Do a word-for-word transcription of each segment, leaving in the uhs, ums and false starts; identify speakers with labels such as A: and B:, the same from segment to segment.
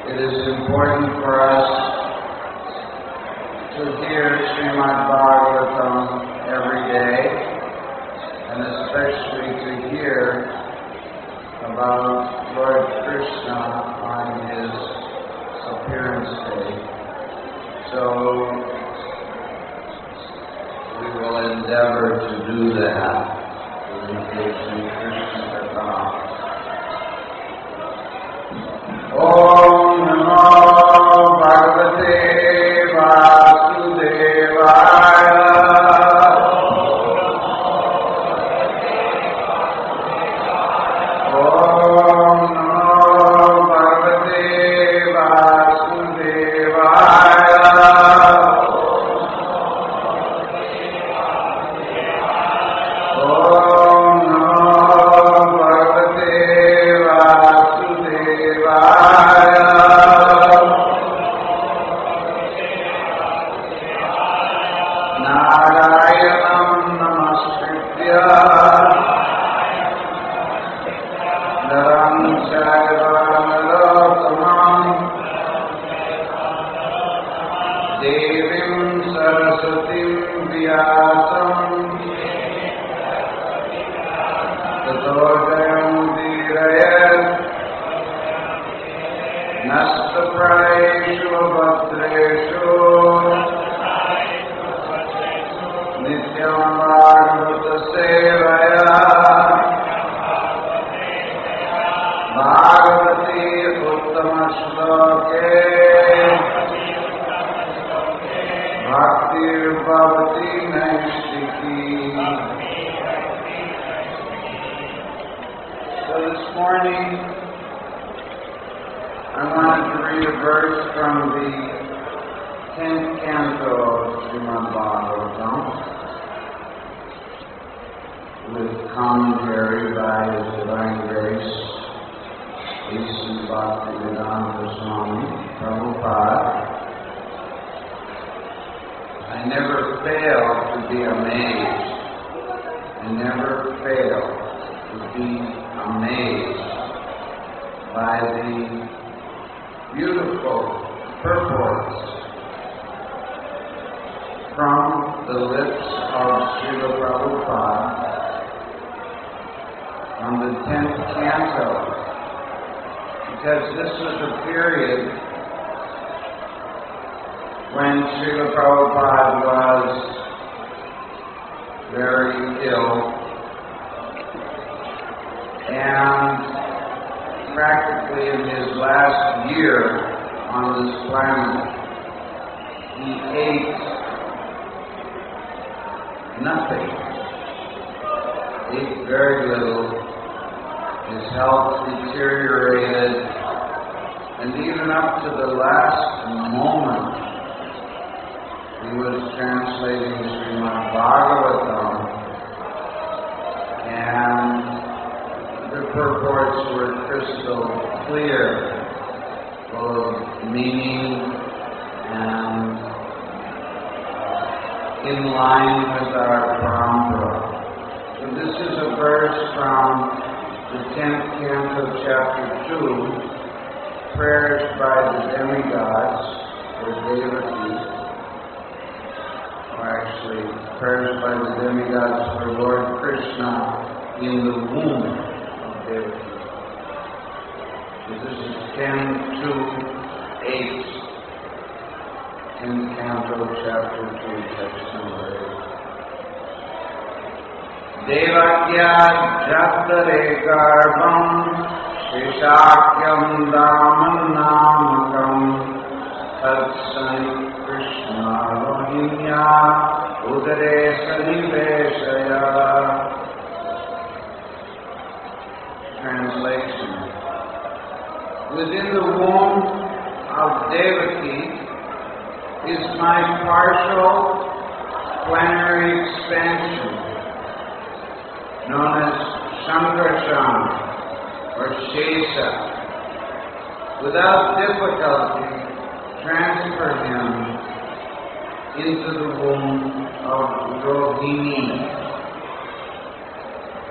A: It is important for us to hear Srimad Bhagavatam every day, and especially to hear about Lord Krishna on his appearance day. So we will endeavor to do that. To engage in Krishna Katha. Om Namo Bhagavate Vasudevaya. Om Namo Bhagavate Vasudevaya.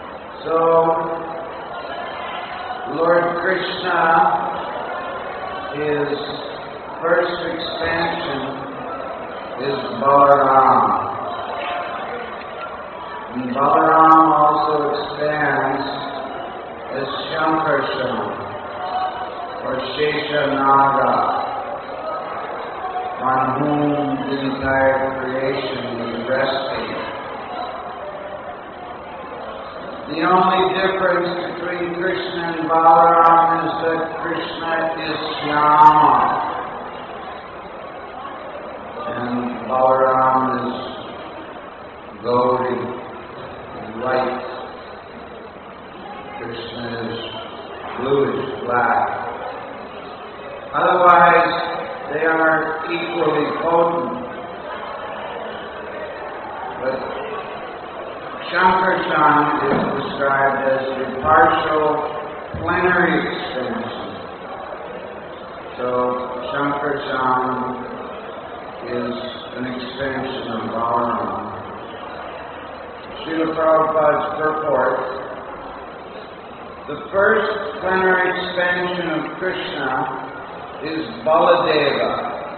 B: Lord Krishna
A: his first expansion is Balaram. And Balaram also expands as Shankarshan or Sheshanaga, on whom the entire creation is resting. The only difference between Krishna and Balaram is that Krishna is Shyama and Balaram is Gauri, white. Krishna is bluish black. Otherwise, they are equally potent. But Shankarshan is described as the partial plenary expansion. So Shankarshan is an expansion of Balaram. Srila Prabhupada's purport: the first plenary expansion of Krishna is Baladeva,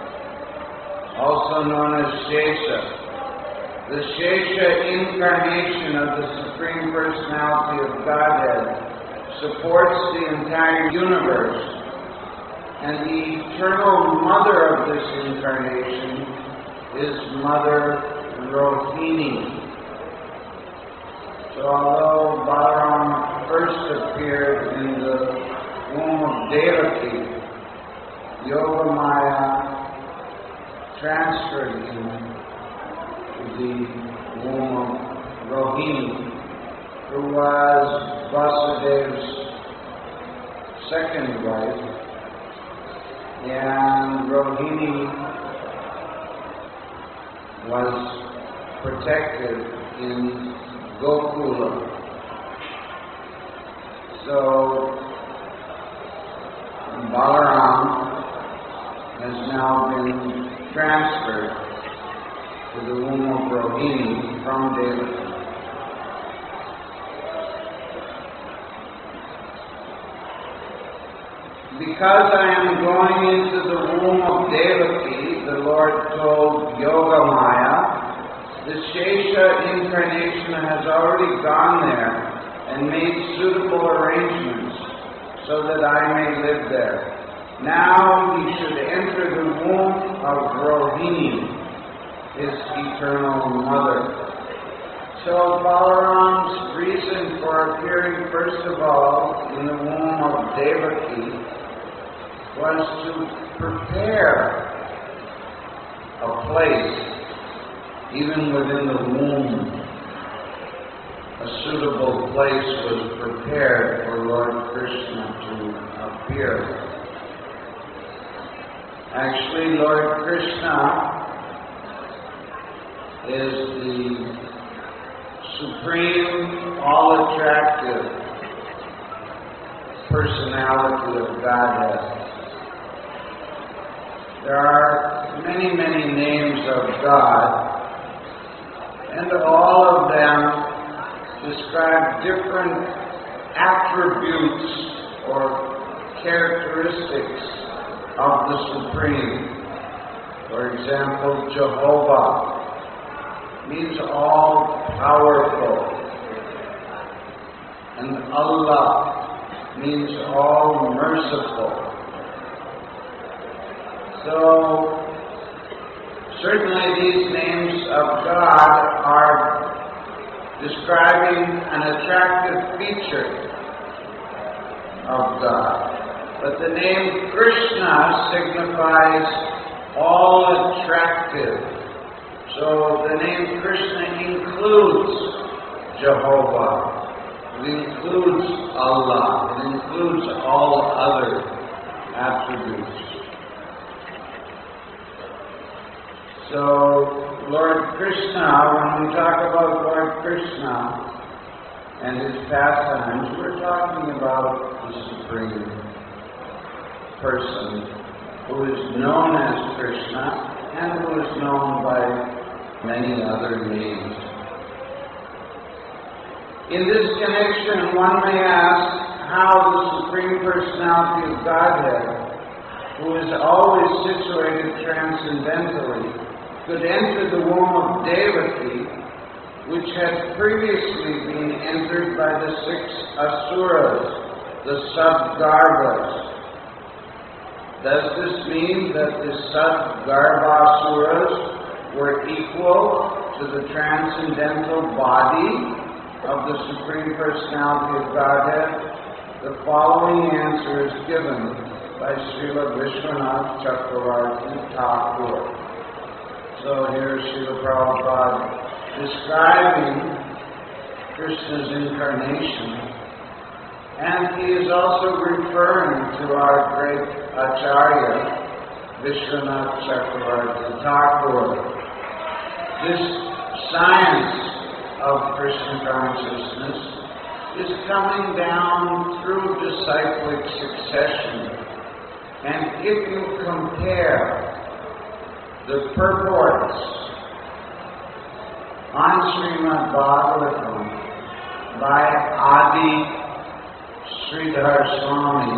A: also known as Shesha. The Shesha incarnation of the Supreme Personality of Godhead supports the entire universe, and the eternal mother of this incarnation is Mother Rohini. So although Balaram first appeared in the womb of Devaki, Yogamaya transferred him to the womb of Rohini, who was Vasudeva's second wife, and Rohini was protected in Gokula. So Balaram has now been transferred to the womb of Rohini from Devaki. Because I am going into the womb of Devaki, the Lord told Yogamaya, the Shesha incarnation has already gone there and made suitable arrangements so that I may live there. Now he should enter the womb of Rohini, his eternal mother. So Balaram's reason for appearing first of all in the womb of Devaki was to prepare a place, even within the womb. A suitable place was prepared for Lord Krishna to appear. Actually, Lord Krishna is the supreme, all-attractive personality of Godhead. There are many, many names of God, and all of them describe different attributes or characteristics of the Supreme. For example, Jehovah means all powerful, and Allah means all merciful. So certainly these names of God are describing an attractive feature of God. But the name Krishna signifies all attractive. So the name Krishna includes Jehovah. It includes Allah. It includes all other attributes. So Lord Krishna, when we talk about Lord Krishna and his pastimes, we're talking about the Supreme Person who is known as Krishna and who is known by many other names. In this connection, one may ask how the Supreme Personality of Godhead who is always situated transcendentally, could enter the womb of Devaki, which had previously been entered by the six asuras, the sub-garbhas. Does this mean that the sub-garbhasuras were equal to the transcendental body of the Supreme Personality of Godhead? The following answer is given by Srila Vishwanath Chakravarti Thakur. So here is Srila Prabhupada describing Krishna's incarnation, and he is also referring to our great Acharya, Vishwanath Chakravarti Thakur. This science of Krishna consciousness is coming down through disciplic succession. And if you compare the purports on Srimad Bhagavatam by Adi Sridhar Swami,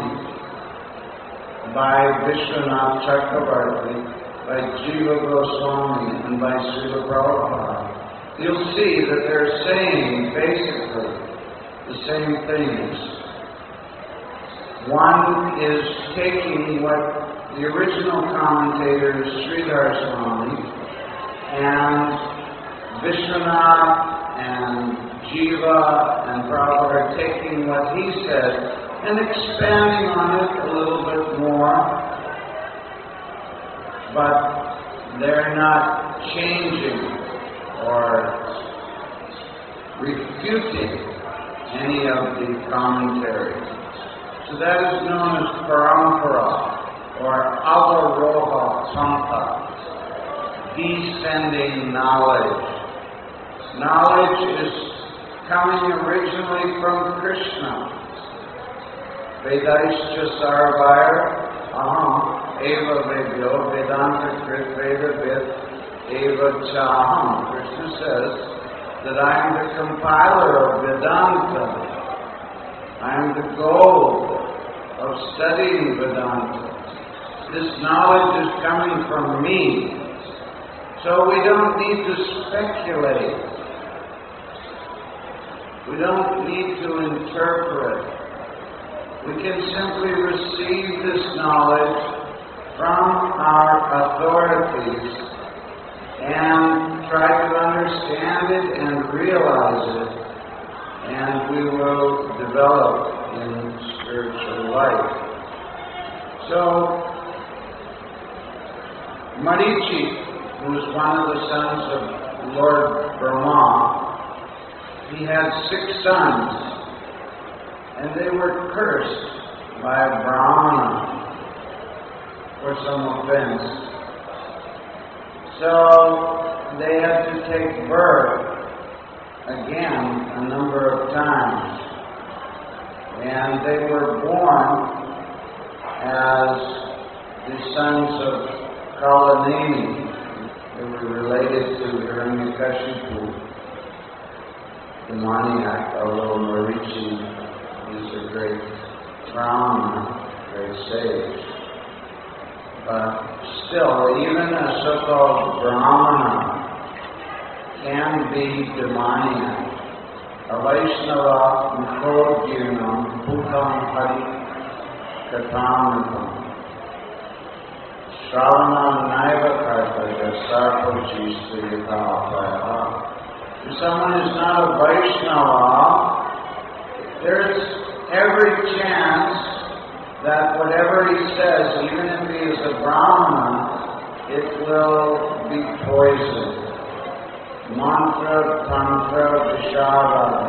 A: by Vishwanath Chakravarti, by Jiva Goswami, and by Srila Prabhupada, you'll see that they're saying basically the same things. One is taking what the original commentators, Sridhar Swami, and Vishwanath and Jiva and Prabhupada are taking what he said and expanding on it a little bit more, but they're not changing or refuting any of the commentaries. So that is known as parampara, or avaroha sampa, descending knowledge. Knowledge is coming originally from Krishna. Vedaischa sarvaya aham eva vedyo vedanta krit veda vid eva chaham. Krishna says that I am the compiler of Vedanta. I am the goal of studying Vedanta. This knowledge is coming from me. So we don't need to speculate. We don't need to interpret. We can simply receive this knowledge from our authorities and try to understand it and realize it, and we will develop in spiritual life. So, Marichi, who was one of the sons of Lord Brahma, he had six sons, and they were cursed by a Brahmana for some offense. So they had to take birth again a number of times, and they were born as the sons of Kalaneni. They were related to Hiranyakashipu, the demoniac, although Marichi is a great Brahmana, great sage. But still, even a so-called Brahmana can be demoniac. A Vaishnava Mukhodgyunam Bhutam Hari Kathamatam Shravana Naiva Kartaya Sarpachista Yatapaya. If someone is not a Vaishnava, there's every chance that whatever he says, even if he is a Brahmana, it will be poisoned. Mantra, Tantra, Vishara,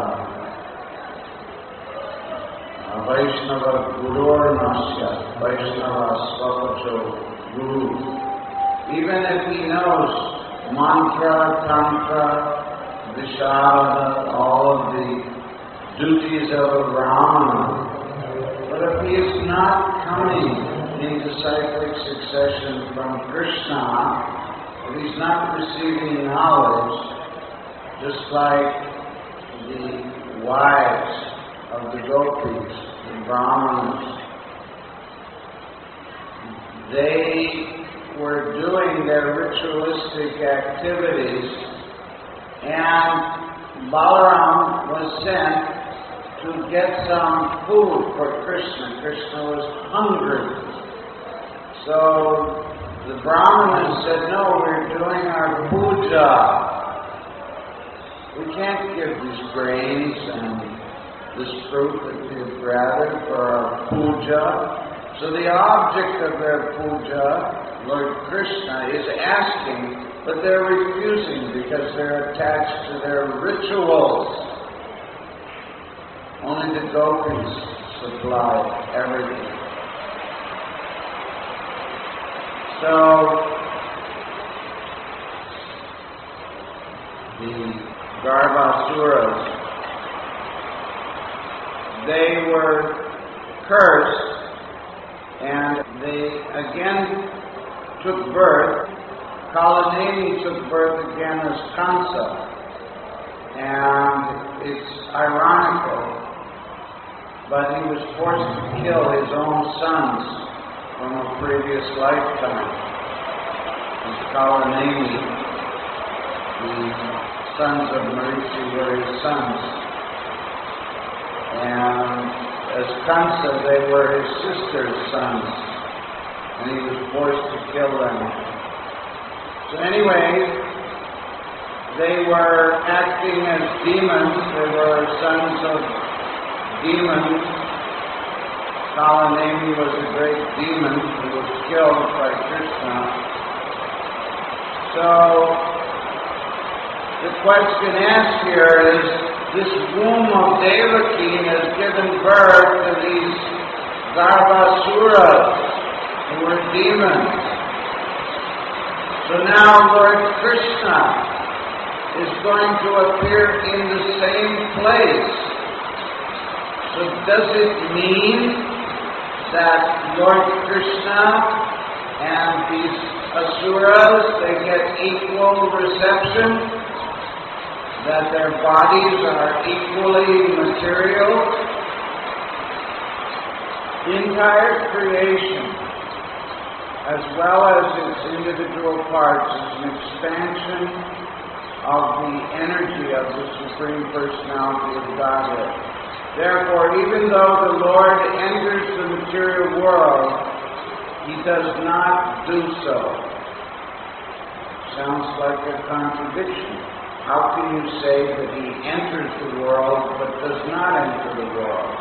A: Vaishnava Gurur Nasya, Vaishnava Swakacho Guru. Even if he knows Mantra, Tantra, Vishara, all of the duties of a Brahmana, but if he is not coming into cyclic succession from Krishna, if he's not receiving knowledge, just like the wives of the gopis, the Brahmanas, they were doing their ritualistic activities, and Balaram was sent to get some food for Krishna. Krishna was hungry. So the Brahmanas said, no, we're doing our puja. We can't give these grains and this fruit that we've gathered for our puja. So the object of their puja, Lord Krishna, is asking, but they're refusing because they're attached to their rituals. Only the gopis supply everything. So the Garbhasuras, they were cursed, and they again took birth. Kalaneni took birth again as Kansa, and it's ironical, but he was forced to kill his own sons from a previous lifetime. As Kalaneni, the sons of Marichi were his sons, and as Kansa, they were his sister's sons, and he was forced to kill them. So anyway, they were acting as demons. They were sons of demons. Kalaneni was a great demon who was killed by Krishna. So the question asked here is, this womb of Devaki has given birth to these Garbhasuras, who were demons. So now Lord Krishna is going to appear in the same place. So does it mean that Lord Krishna and these Asuras, they get equal reception? That their bodies are equally material? The entire creation, as well as its individual parts, is an expansion of the energy of the Supreme Personality of Godhead. Therefore, even though the Lord enters the material world, He does not do so. Sounds like a contradiction. How can you say that He enters the world but does not enter the world?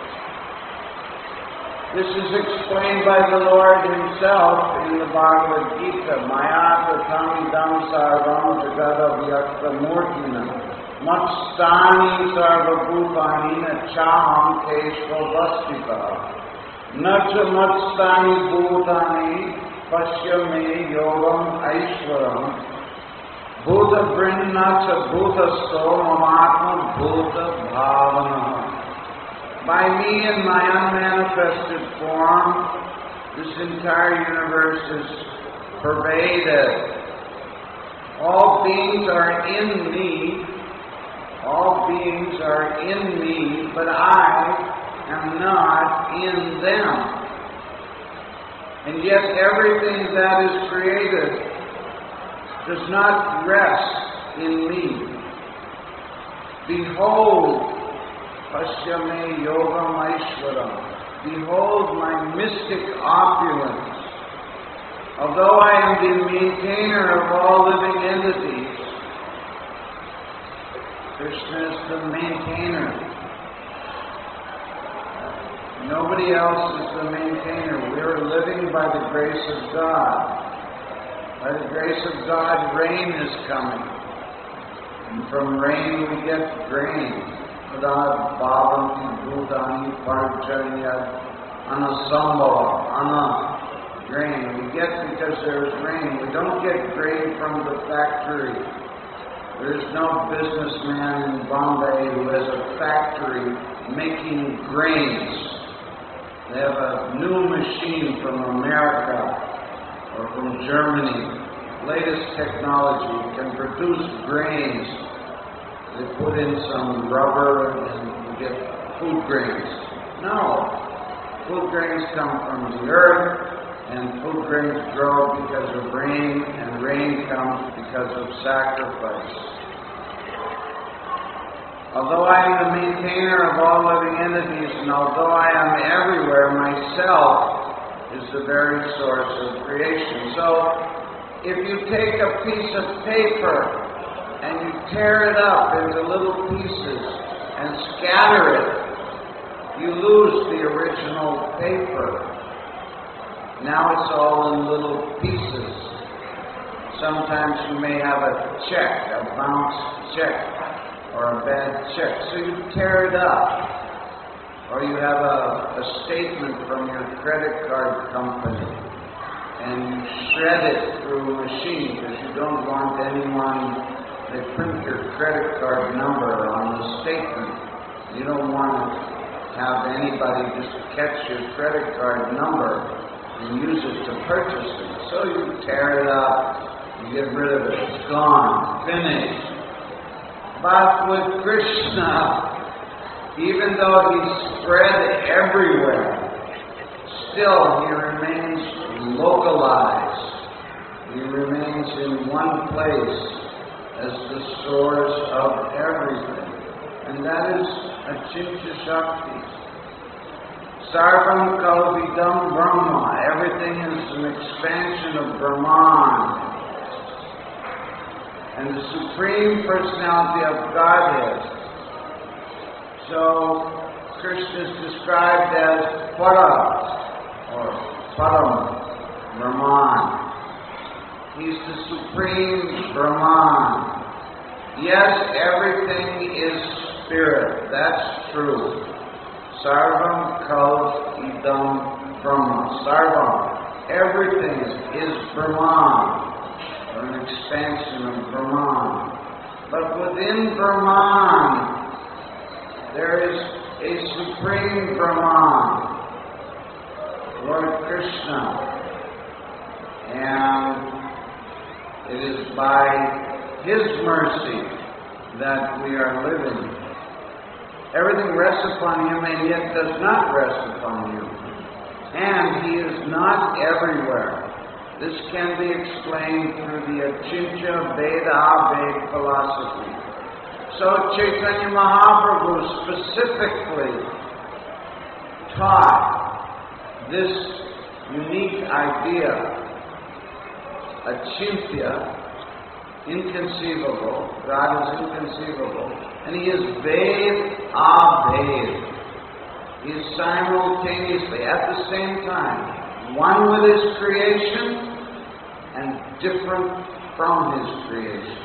A: This is explained by the Lord Himself in the Bhagavad Gita. Maya tatham idam sarvam jagadavyakta murtina matstani sarvabhutani nachaham keshvavastita nacha matstani bhutani pasya me yogam aishwaram Bhuta Vrinna cha Bhutasto Mamatma Bhuta Bhavana. By me in my unmanifested form, this entire universe is pervaded. All beings are in me, all beings are in me, but I am not in them. And yet everything that is created does not rest in me. Behold, Pasyame Yogam Aishwaram. Behold my mystic opulence. Although I am the maintainer of all living entities, Krishna is the maintainer. Nobody else is the maintainer. We are living by the grace of God. By the grace of God, rain is coming. And from rain we get grain. Padad bhavanti bhutani parjanya anasambhava. Ana, grain. We get because there is rain. We don't get grain from the factory. There is no businessman in Bombay who has a factory making grains. They have a new machine from America or from Germany, latest technology, can produce grains. They put in some rubber and you get food grains. No. Food grains come from the earth, and food grains grow because of rain, and rain comes because of sacrifice. Although I am the maintainer of all living entities, and although I am everywhere, myself is the very source of creation. So, if you take a piece of paper and you tear it up into little pieces and scatter it, you lose the original paper. Now it's all in little pieces. Sometimes you may have a check, a bounced check, or a bad check. So you tear it up. Or you have a, a statement from your credit card company, and you shred it through a machine because you don't want anyone to print your credit card number on the statement. You don't want to have anybody just catch your credit card number and use it to purchase it. So you tear it up, you get rid of it, it's gone, finished. But with Krishna, even though he's spread everywhere, still he remains localized. He remains in one place as the source of everything. And that is Achintya Shakti. Sarvam Kalvidam Brahma. Everything is an expansion of Brahman. And the Supreme Personality of Godhead. So, Krishna is described as Para, or Param, Brahman. He's the Supreme Brahman. Yes, everything is Spirit. That's true. Sarvam Kal Idam Brahma. Sarvam. Everything is Brahman, or an expansion of Brahman. But within Brahman, there is a Supreme Brahman, Lord Krishna. And it is by His mercy that we are living. Everything rests upon Him and yet does not rest upon Him. And He is not everywhere. This can be explained through the Achintya Veda philosophy. So Chaitanya Mahaprabhu specifically taught this unique idea, Achintya, inconceivable. God is inconceivable. And He is Ved Abhed. He is simultaneously, at the same time, one with His creation and different from His creation.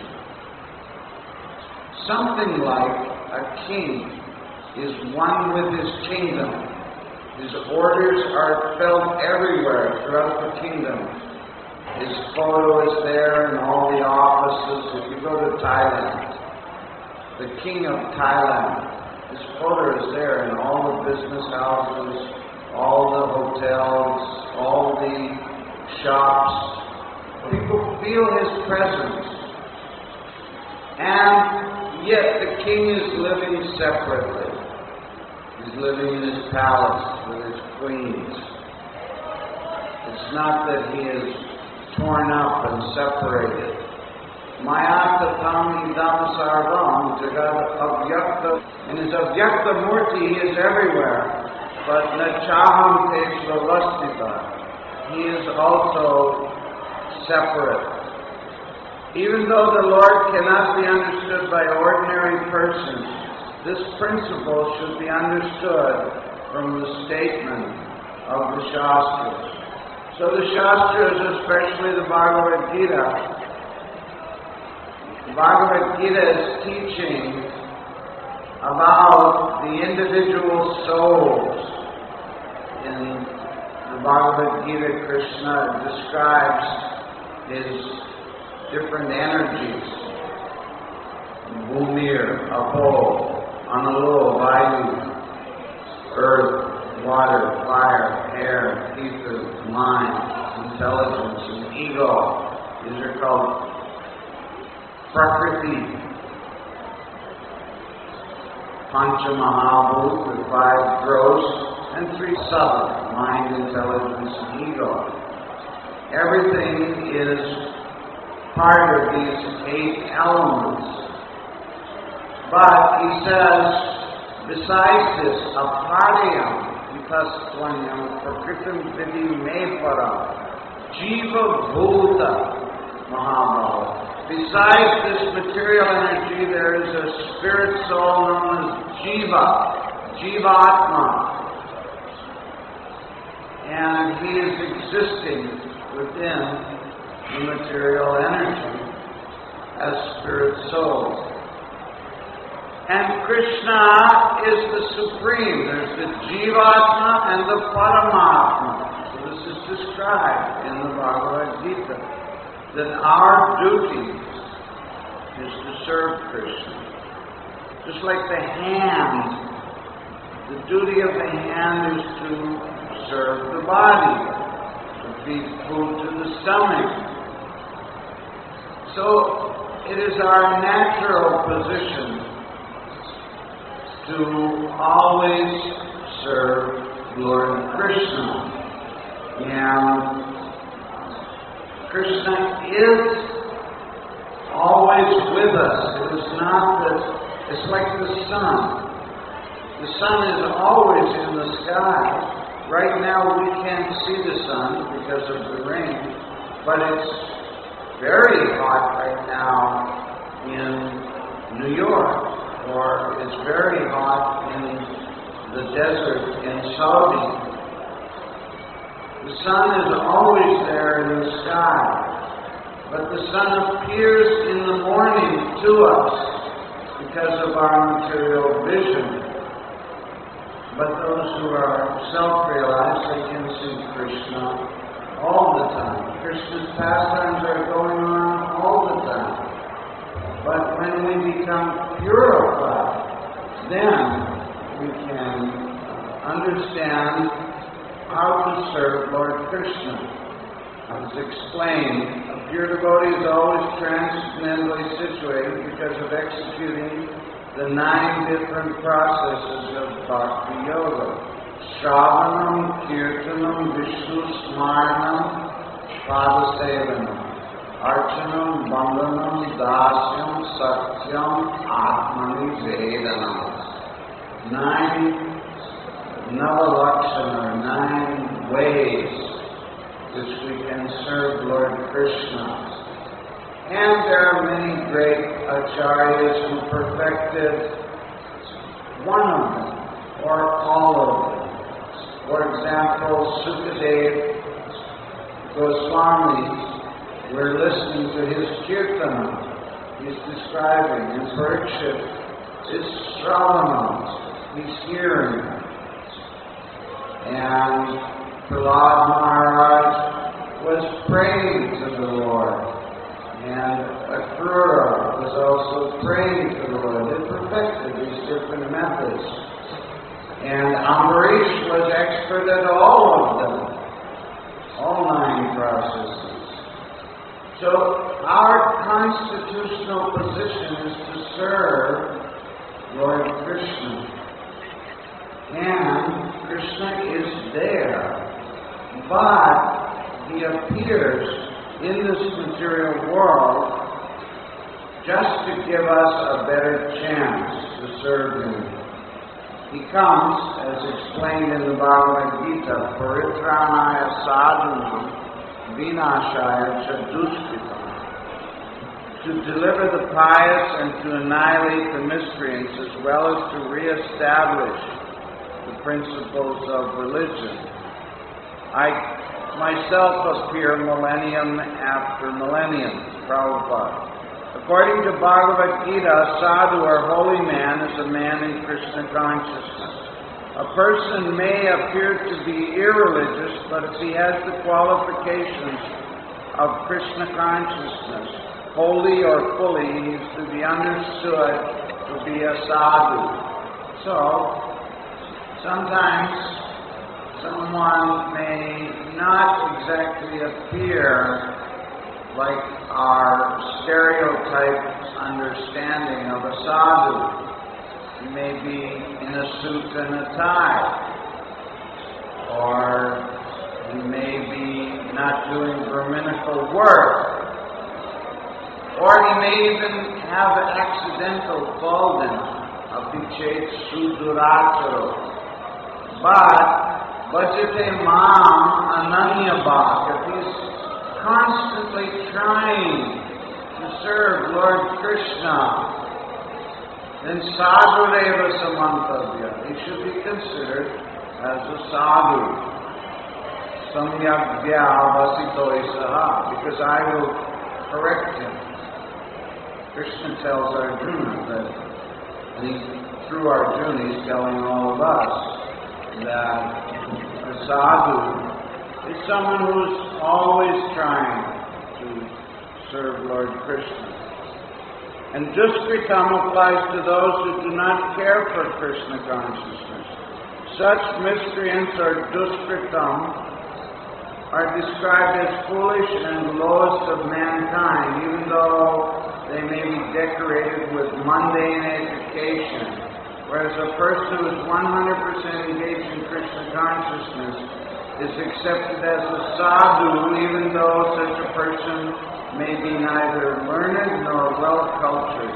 A: Something like a king is one with his kingdom. His orders are felt everywhere throughout the kingdom. His photo is there in all the offices. If you go to Thailand, the king of Thailand, his photo is there in all the business houses, all the hotels, all the shops. People feel his presence. And yet the king is living separately. He's living in his palace with his queens. It's not that he is torn up and separated. Mayata tam idam sarvam jagat avyakta. In his avyakta murti, he is everywhere. But nachaham teslavastita. He is also separate. Even though the Lord cannot be understood by ordinary persons, this principle should be understood from the statement of the Shastras. So the Shastras, especially the Bhagavad Gita, the Bhagavad Gita is teaching about the individual souls. In the Bhagavad Gita, Krishna describes his different energies. Bhumir, Apo, Analo, Vayu, earth, water, fire, air, ether, mind, intelligence, and ego. These are called Prakriti. Pancha Mahabhut, the five gross, and three subtle, mind, intelligence, and ego. everything is part of these eight elements. But he says, besides this, aparayam, vitastvanyam, prakritam vidhi me param, jiva bhuta mahabhava. Besides this material energy, there is a spirit soul known as jiva, jivatma. And he is existing within the material energy as spirit soul. And Krishna is the supreme. There's the Jivatma and the Paramatma. So this is described in the Bhagavad Gita, that our duty is to serve Krishna. Just like the hand, the duty of the hand is to serve the body, to feed food to the stomach. So it is our natural position to always serve Lord Krishna. And Krishna is always with us. It is not that, it's like the sun. The sun is always in the sky. Right now we can't see the sun because of the rain, but it's very hot right now in New York. Or it's very hot in the desert in Saudi. The sun is always there in the sky, but the sun appears in the morning to us because of our material vision. But those who are self-realized, they can see Krishna all the time. Krishna's pastimes are going on all the time. But when we become purified, then we can understand how to serve Lord Krishna. As explained, a pure devotee is always transcendently situated because of executing the nine different processes of Bhakti Yoga. Shravanam, Kirtanam, Vishnu Smaranam, Padasevanam. Archanam, Bandhanam, Dasyam, Satyam, Atmani, Vedanam. Nine Navalakshana, nine ways which we can serve Lord Krishna. And there are many great acharyas who perfected one of them, or all of them. For example, Sukadeva Goswami, we're listening to his kirtana. He's describing, and Parikshit is Shravanam. He's hearing. And Prahlad Maharaj was praying to the Lord. And Akrura was also praying to the Lord. They perfected these different methods. And Ambarish was expert at all of them. All nine processes. So our constitutional position is to serve Lord Krishna. And Krishna is there. But he appears in this material world just to give us a better chance to serve him. He comes, as explained in the Bhagavad Gita, Paritranaya Sadhanam Vinashaya Chadushkitam, to deliver the pious and to annihilate the miscreants, as well as to re-establish the principles of religion. I myself appear millennium after millennium, Prabhupada. According to Bhagavad Gita, a sadhu or holy man is a man in Krishna consciousness. A person may appear to be irreligious, but if he has the qualifications of Krishna consciousness, wholly or fully, he is to be understood to be a sadhu. So, sometimes someone may not exactly appear like our stereotyped understanding of a sadhu. He may be in a suit and a tie, or he may be not doing Brahminical work. Or he may even have an accidental baldness, apichet sudurataro. But, bhajate mam ananya bhak, if he's constantly trying to serve Lord Krishna, then sadhureva samantavya, he should be considered as a sadhu. Samyagya vasito isaha, because I will correct him. Krishna tells Arjuna that, and he, through Arjuna he's telling all of us, that a sadhu is someone who's always trying to serve Lord Krishna. And duskritam applies to those who do not care for Krishna consciousness. Such miscreants or duskritam are described as foolish and lowest of mankind, even though they may be decorated with mundane education. Whereas a person who is one hundred percent engaged in Krishna consciousness is accepted as a sadhu, even though such a person may be neither learned nor well-cultured.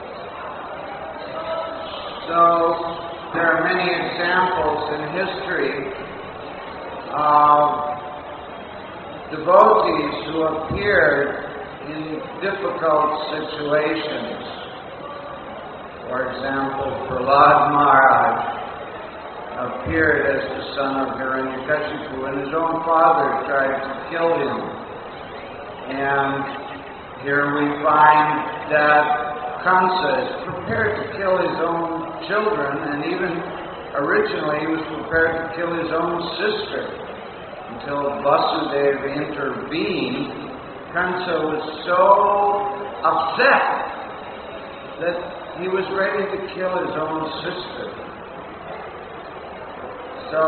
A: So, there are many examples in history of devotees who appeared in difficult situations. For example, Prahlad Maharaj appeared as the son of Hiranyakashipu, and his own father tried to kill him. And here we find that Kamsa is prepared to kill his own children, and even originally he was prepared to kill his own sister. Until Vasudeva intervened, Kamsa was so upset that he was ready to kill his own sister. So,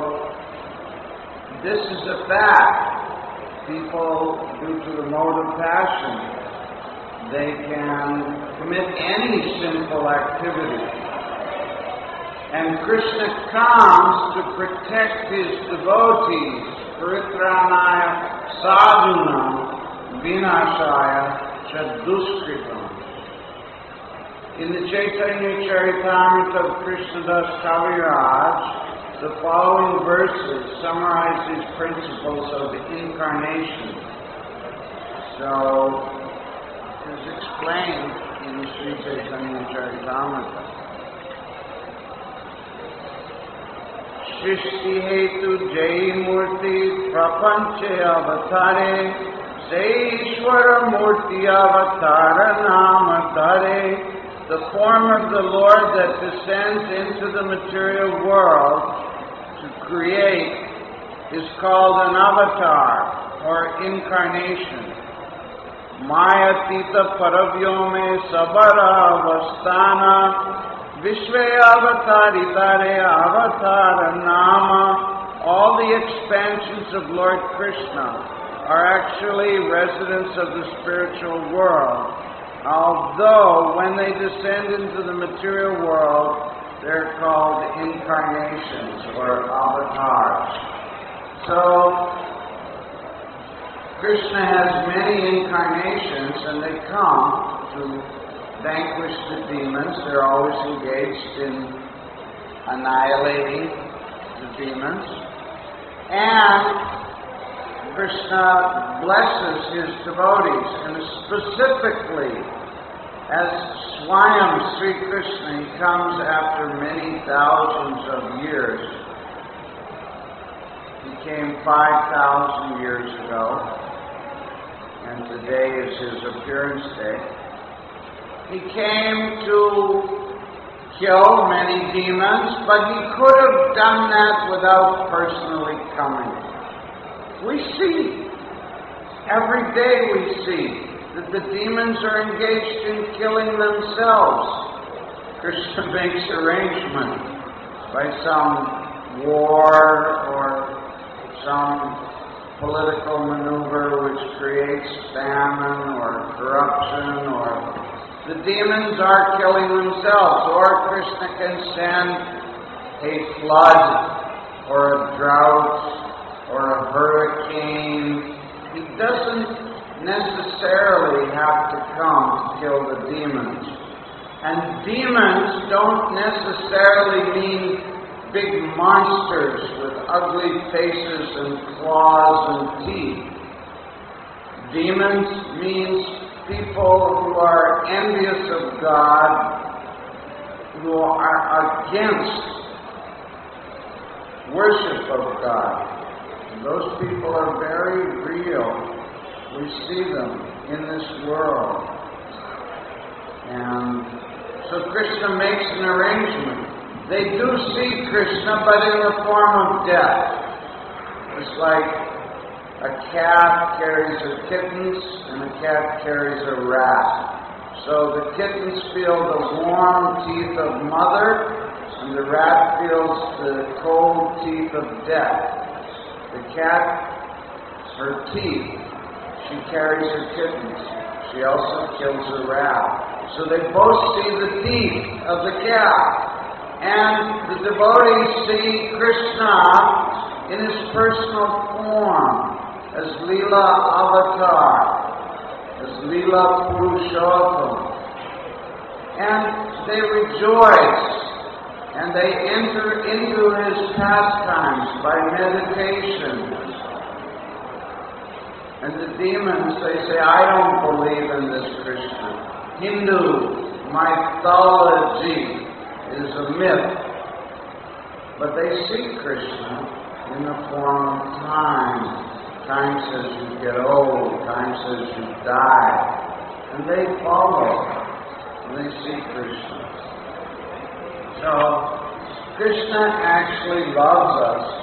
A: this is a fact. People, due to the mode of passion, they can commit any sinful activity. And Krishna comes to protect his devotees. Paritranaya sadhunam vinashaya chaduskritam. In the Chaitanya Charitamrita of Krishnadas Kaviraj, the following verses summarize these principles of incarnation. So, it is explained in the Sri Chaitanya Charitamrita. Shrishti hetu jai murti prapanche avatare Seishwara murti avatara namatare. The form of the Lord that descends into the material world to create is called an avatar or incarnation. Mayatita paravyome sabara avastana vishve avataritare avatara nama. All the expansions of Lord Krishna are actually residents of the spiritual world, although when they descend into the material world, they're called incarnations or avatars. So, Krishna has many incarnations, and they come to vanquish the demons. They're always engaged in annihilating the demons. And Krishna blesses his devotees, and specifically as Swayam Sri Krishna, he comes after many thousands of years. He came five thousand years ago, and today is his appearance day. He came to kill many demons, but he could have done that without personally coming. We see, every day we see, that the demons are engaged in killing themselves. Krishna makes arrangement by some war or some political maneuver which creates famine or corruption, or the demons are killing themselves, or Krishna can send a flood or a drought or a hurricane. He doesn't necessarily have to come to kill the demons. And demons don't necessarily mean big monsters with ugly faces and claws and teeth. Demons means people who are envious of God, who are against worship of God. And those people are very real. We see them in this world. And so Krishna makes an arrangement. They do see Krishna, but in the form of death. It's like a cat carries her kittens and a cat carries a rat. So the kittens feel the warm teeth of mother, and the rat feels the cold teeth of death. The cat, her teeth, she carries her kittens. She also kills a rat. So they both see the teeth of the cat. And the devotees see Krishna in his personal form, as Leela Avatar, as Leela Purushottam. And they rejoice, and they enter into his pastimes by meditation. And the demons, they say, I don't believe in this Krishna. Hindu mythology is a myth. But they see Krishna in the form of time. Time says you get old. Time says you die. And they follow. And they see Krishna. So, Krishna actually loves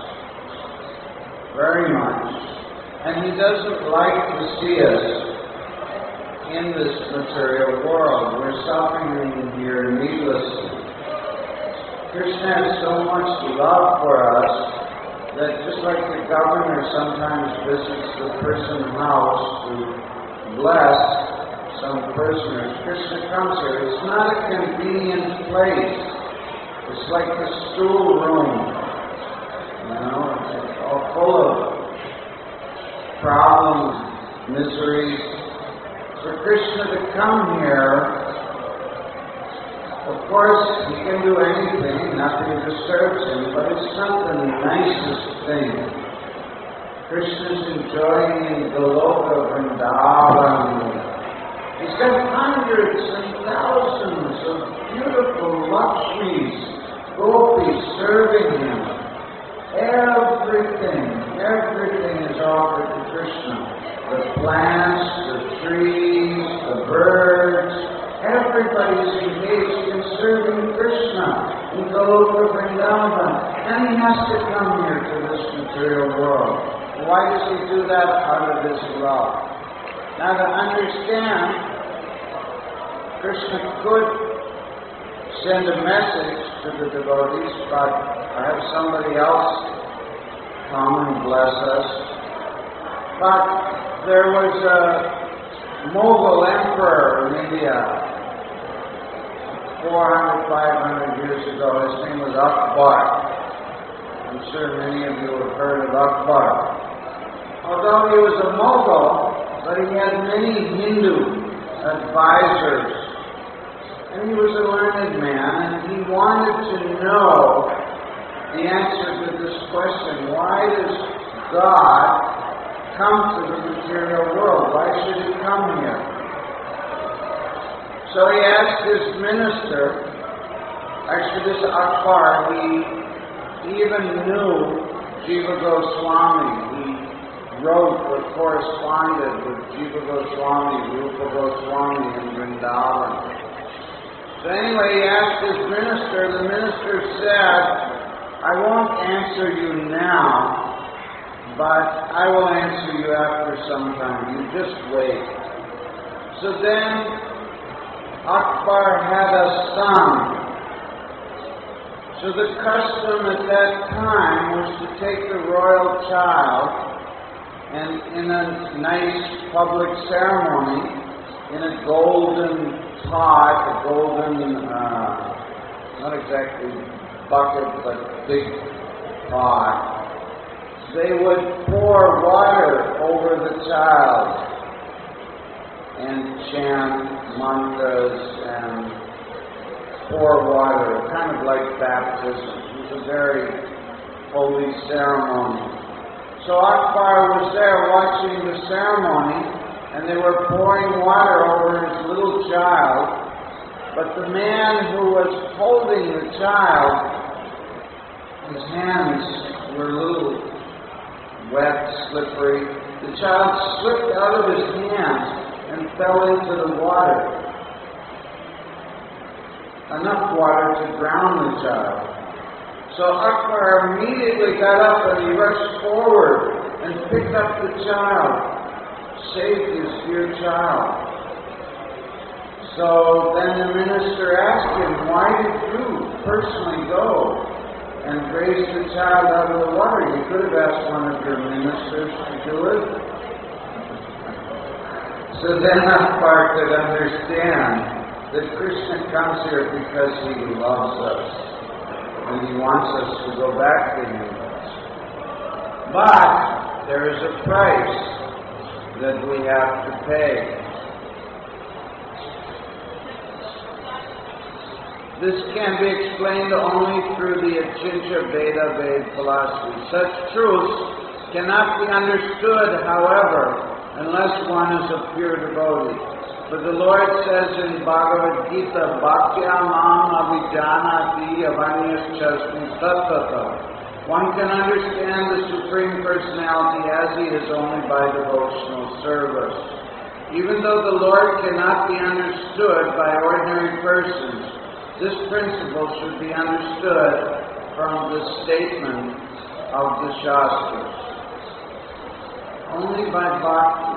A: us very much. And he doesn't like to see us in this material world. We're suffering here needlessly. Krishna has so much love for us that just like the governor sometimes visits the person's house to bless some prisoners, Krishna comes here. It's not a convenient place. It's like the stool room. You know, it's all full of problems, miseries. For Krishna to come here, of course, he can do anything, nothing disturbs him, but it's not the nicest thing. Krishna's enjoying in Goloka Vrindavan. He's got hundreds and thousands of beautiful Lakshmis, gopis serving him. Everything, everything is offered to Krishna. The plants, the trees, the birds, everybody's engaged in serving Krishna in Goloka Vrindavan. And he has to come here to this material world. Why does he do that? Out of his love. Now to understand, Krishna could send a message to the devotees, but I have somebody else come and bless us. But there was a Mughal emperor in India four hundred, five hundred years ago. His name was Akbar. I'm sure many of you have heard of Akbar. Although he was a Mughal, but he had many Hindu advisors. And he was a learned man, and he wanted to know the answer to this question. Why does God come to the material world? Why should he come here? So he asked his minister, actually this Akbar, he, he even knew Jiva Goswami. He wrote or corresponded with Jiva Goswami, Rupa Goswami in Vrindavan. So anyway, he asked his minister. The minister said, I won't answer you now, but I will answer you after some time. You just wait. So then Akbar had a son. So the custom at that time was to take the royal child and in a nice public ceremony, in a golden pot, a golden, uh, not exactly bucket, but big pot, they would pour water over the child and chant mantras and pour water, kind of like baptism. It was a very holy ceremony. So Akbar was there watching the ceremony, and they were pouring water over his little child, but the man who was holding the child, his hands were a little wet, slippery. The child slipped out of his hands and fell into the water. Enough water to drown the child. So Akbar immediately got up and he rushed forward and picked up the child, saved his dear child. So then the minister asked him, why did you personally go and raise the child out of the water? You could have asked one of your ministers to do it. So then Akbar could understand that Krishna comes here because he loves us and he wants us to go back to him. But there is a price that we have to pay. This can be explained only through the Achintya Veda Ved philosophy. Such truths cannot be understood, however, unless one is a pure devotee. For the Lord says in Bhagavad Gita, Bhaktya mam avijanati avanyas-chasmi tattva. One can understand the Supreme Personality as he is only by devotional service. Even though the Lord cannot be understood by ordinary persons, this principle should be understood from the statement of the Shastras. Only by bhakti,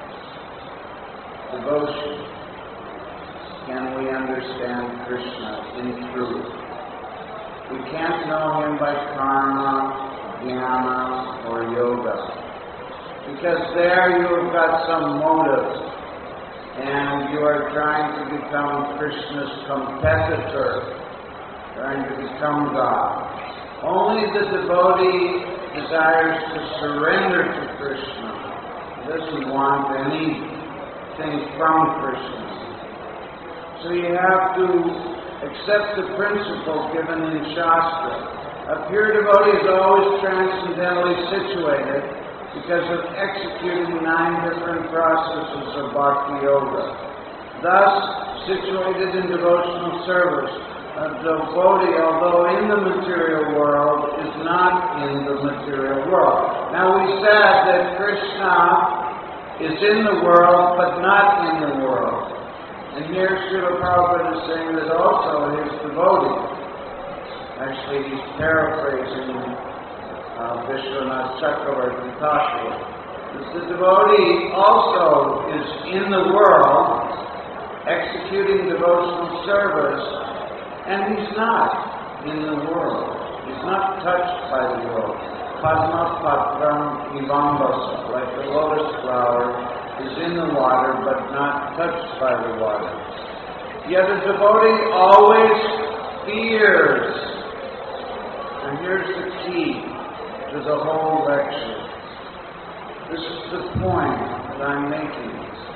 A: devotion, can we understand Krishna in truth. We can't know him by karma, jnana, or yoga. Because there you have got some motive, and you are trying to become Krishna's competitor, trying to become God. Only the devotee desires to surrender to Krishna. He doesn't want anything from Krishna. So you have to accept the principle given in Shastra. A pure devotee is always transcendentally situated because of executing nine different processes of Bhakti Yoga. Thus, situated in devotional service, a devotee, although in the material world, is not in the material world. Now we said that Krishna is in the world, but not in the world. And here Srila Prabhupada is saying that also his devotee. Actually, he's paraphrasing Uh, Vishwanath Chakravarti Thakur. The devotee also is in the world, executing devotional service, and he's not in the world. He's not touched by the world. Padma patram ivambasa, like the lotus flower, is in the water but not touched by the water. Yet a devotee always fears. And here's the key to the whole lecture. This is the point that I'm making.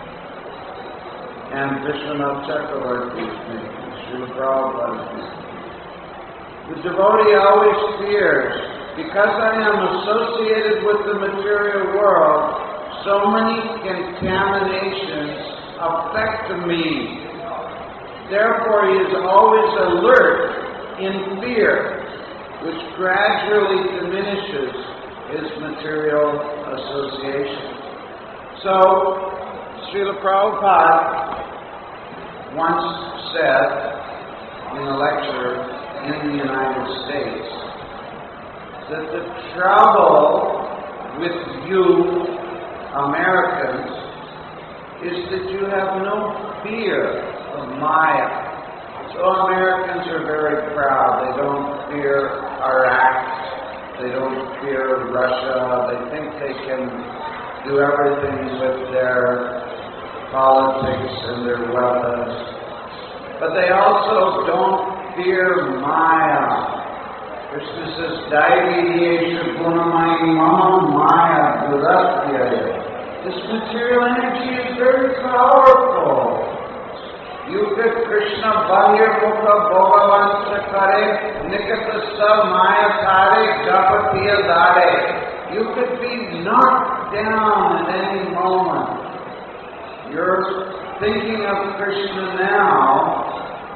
A: And Vishwanath Chakravarti is making. Srila Prabhupada is making. The devotee always fears, because I am associated with the material world, so many contaminations affect me. Therefore, he is always alert in fear, which gradually diminishes his material association. So, Srila Prabhupada once said in a lecture in the United States that the trouble with you Americans is that you have no fear of Maya. So Americans are very proud. They don't fear Iraq. They don't fear Russia. They think they can do everything with their politics and their weapons. But they also don't fear Maya. Krishna says, Daiviyesha Gunamai Mama Maya Duratyaya. This material energy is very powerful. Yuga Krishna Bahir Mukha Bhagavan Sakare Nikatasa Maya Kare Japatiya Dare. You could be knocked down at any moment. You're thinking of Krishna now,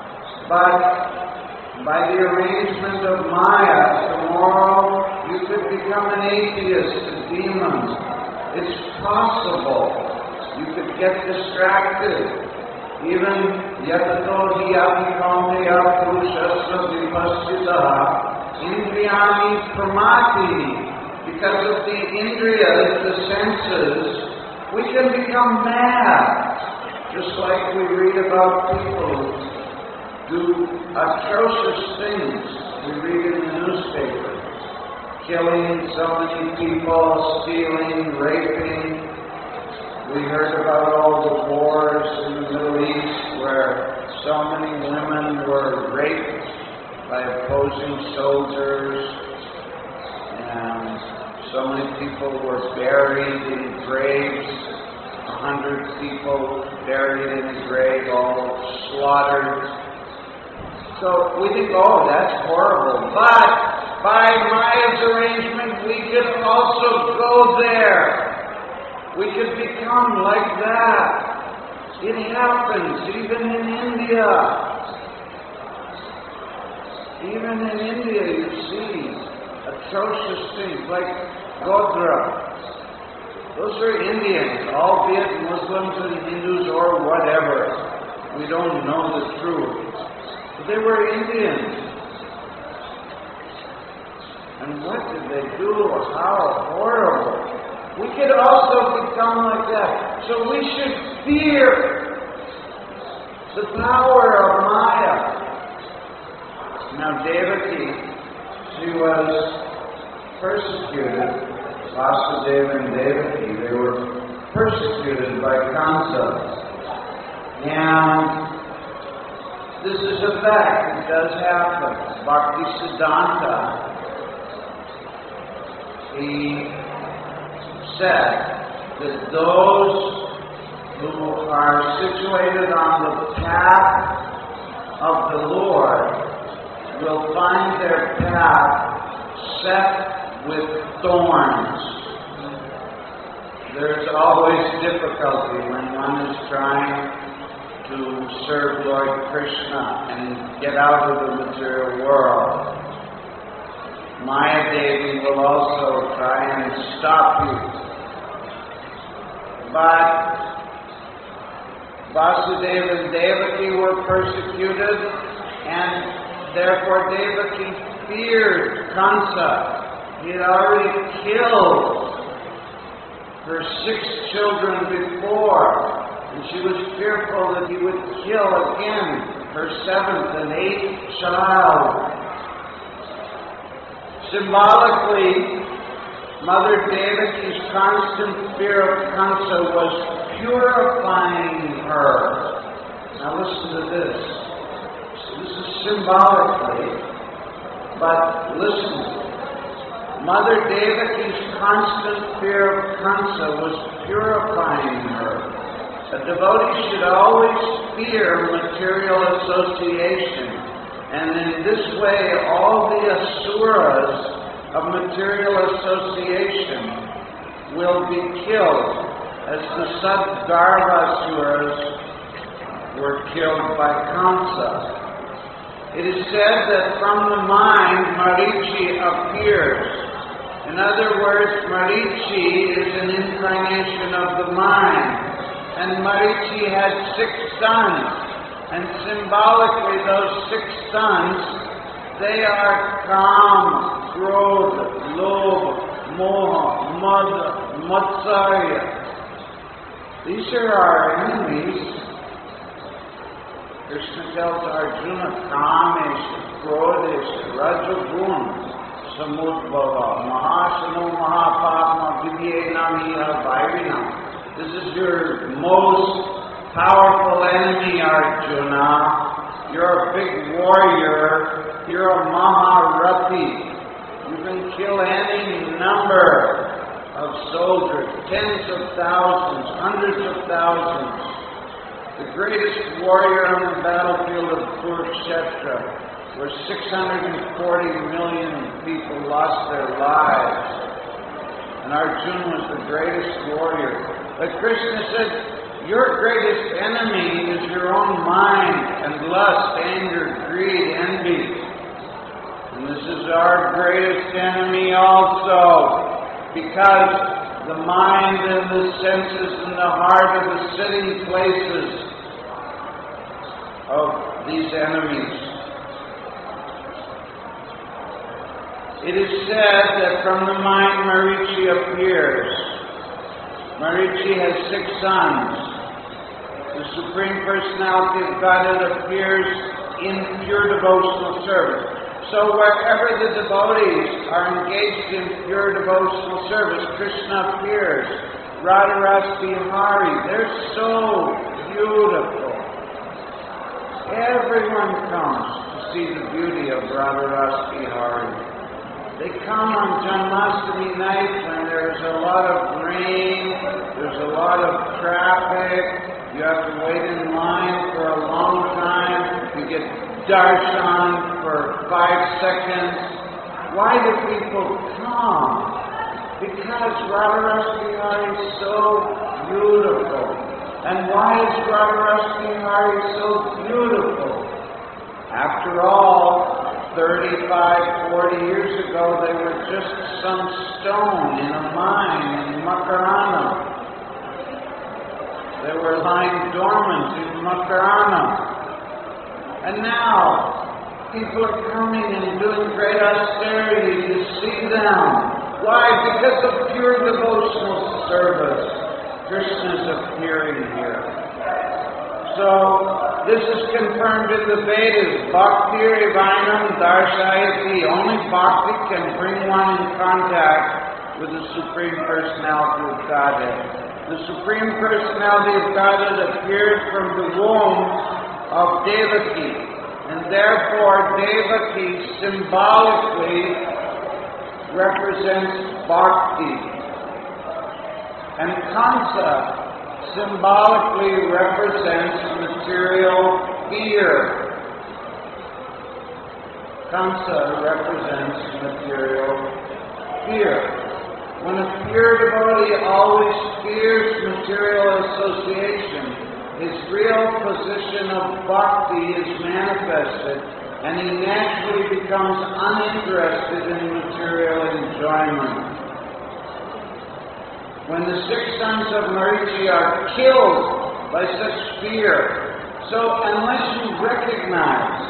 A: but by the arrangement of Maya, tomorrow you could become an atheist, a demon. It's possible. You could get distracted. Even yatato hiyapi kaunteya purushasya vipasthitaha indriyani pramati. Because of the indriyas, the senses, we can become mad. Just like we read about people who do atrocious things. We read in the newspaper. Killing so many people, stealing, raping. We heard about all the wars in the Middle East where so many women were raped by opposing soldiers, and so many people were buried in graves, a hundred people buried in a grave, all slaughtered. So we think, oh, that's horrible. But by Maya's arrangement, we can also go there. We could become like that. It happens even in India. Even in India you see atrocious things like Godra. Those are Indians, albeit Muslims and Hindus or whatever. We don't know the truth. But they were Indians. And what did they do? How horrible. We could also become like that. So we should fear the power of Maya. Now Devaki, she was persecuted, Vasudeva and Devaki, they were persecuted by Kamsa. And this is a fact, it does happen. Bhakti Siddhanta, he said that those who are situated on the path of the Lord will find their path set with thorns. There's always difficulty when one is trying to serve Lord Krishna and get out of the material world. Maya Devi will also try and stop you. But Vasudeva and Devaki were persecuted, and therefore Devaki feared Kamsa. He had already killed her six children before, and she was fearful that he would kill again her seventh and eighth child. Symbolically, Mother Devaki's constant fear of Kamsa was purifying her. Now listen to this. This is symbolically, but listen. Mother Devaki's constant fear of Kamsa was purifying her. A devotee should always fear material association, and in this way all the asuras of material association will be killed, as the Sadgarvasuras were killed by Kamsa. It is said that from the mind Marichi appears. In other words, Marichi is an incarnation of the mind. And Marichi had six sons. And symbolically those six sons, they are Kam, Krodh, Lobh, Moha, Mad, Matsarya. These are our enemies. Krishna tells Arjuna, Kamesha, Krodesha, Rajagun, Samudbhava, Mahasano, Mahapatma, Vidyenamiya, Vairina. This is your most powerful enemy, Arjuna. You're a big warrior. you're a Maharati. You can kill any number of soldiers, tens of thousands, hundreds of thousands. The greatest warrior on the battlefield of Kurukshetra, where six hundred forty million people lost their lives. And Arjuna was the greatest warrior. But Krishna said, your greatest enemy is your own mind and lust, anger, greed, envy. And this is our greatest enemy also, because the mind and the senses and the heart are the sitting places of these enemies. It is said that from the mind Marichi appears. Marichi has six sons. The Supreme Personality of Godhead appears in pure devotional service. So wherever the devotees are engaged in pure devotional service, Krishna appears. Radharasa Bihari, they're so beautiful. Everyone comes to see the beauty of Radharasa Bihari. They come on Janmashtami night when there's a lot of rain, there's a lot of traffic, you have to wait in line for a long time, you get darshan for five seconds. Why do people come? Because Radharasa Bihari is so beautiful. And why is Radharasa Bihari so beautiful? After all, thirty-five, forty years ago, they were just some stone in a mine in Makarana. They were lying dormant in Makarana. And now, people are coming and doing great austerity to see them. Why? Because of pure devotional service. Krishna is appearing here. So, this is confirmed in the Vedas. Bhakti Rivainam Darshayati. Only bhakti can bring one in contact with the Supreme Personality of Godhead. The Supreme Personality of Godhead appeared from the womb of Devaki, and therefore Devaki symbolically represents bhakti, and Kamsa symbolically represents material fear. Kamsa represents material fear. When a pure devotee always fears material association, his real position of bhakti is manifested, and he naturally becomes uninterested in material enjoyment. When the six sons of Marichi are killed by such fear, so unless you recognize,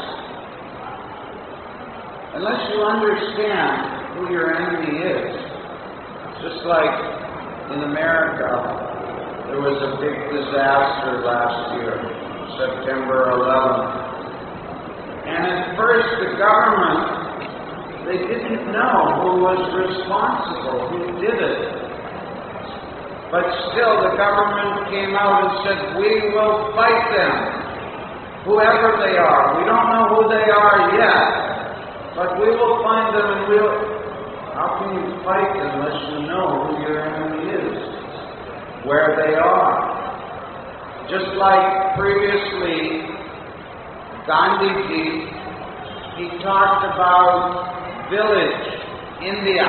A: unless you understand who your enemy is, just like in America, there was a big disaster last year, September eleventh. And at first the government, they didn't know who was responsible, who did it. But still the government came out and said, we will fight them, whoever they are. We don't know who they are yet, but we will find them and we'll... How can you fight unless you know who your enemy is? Where they are. Just like previously, Gandhiji, he talked about village, India.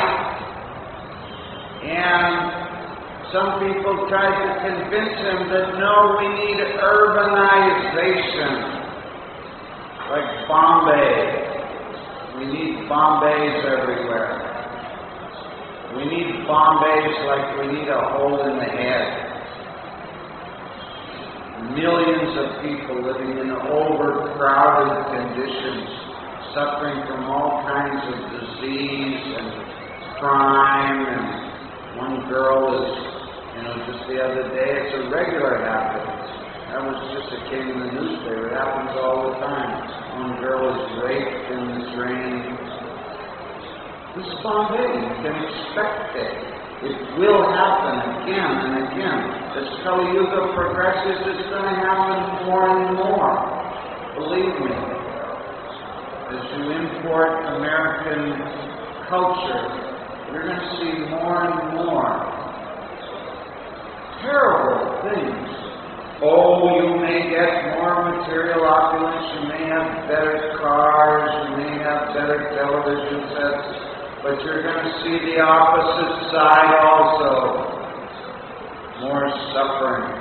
A: And some people tried to convince him that no, we need urbanization. Like Bombay. We need Bombays everywhere. We need Bombays like we need a hole in the head. Millions of people living in overcrowded conditions, suffering from all kinds of disease and crime. And one girl is, you know, just the other day, it's a regular happening. That was just, it came in the newspaper. It happens all the time. One girl is raped in this rain. This is Bombay. You can expect it. It will happen again and again. As Kali Yuga progresses, it's going to happen more and more. Believe me. as you import American culture, you're going to see more and more terrible things. Oh, you may get more material opulence, you may have better cars, you may have better television sets, but you're going to see the opposite side also. More suffering.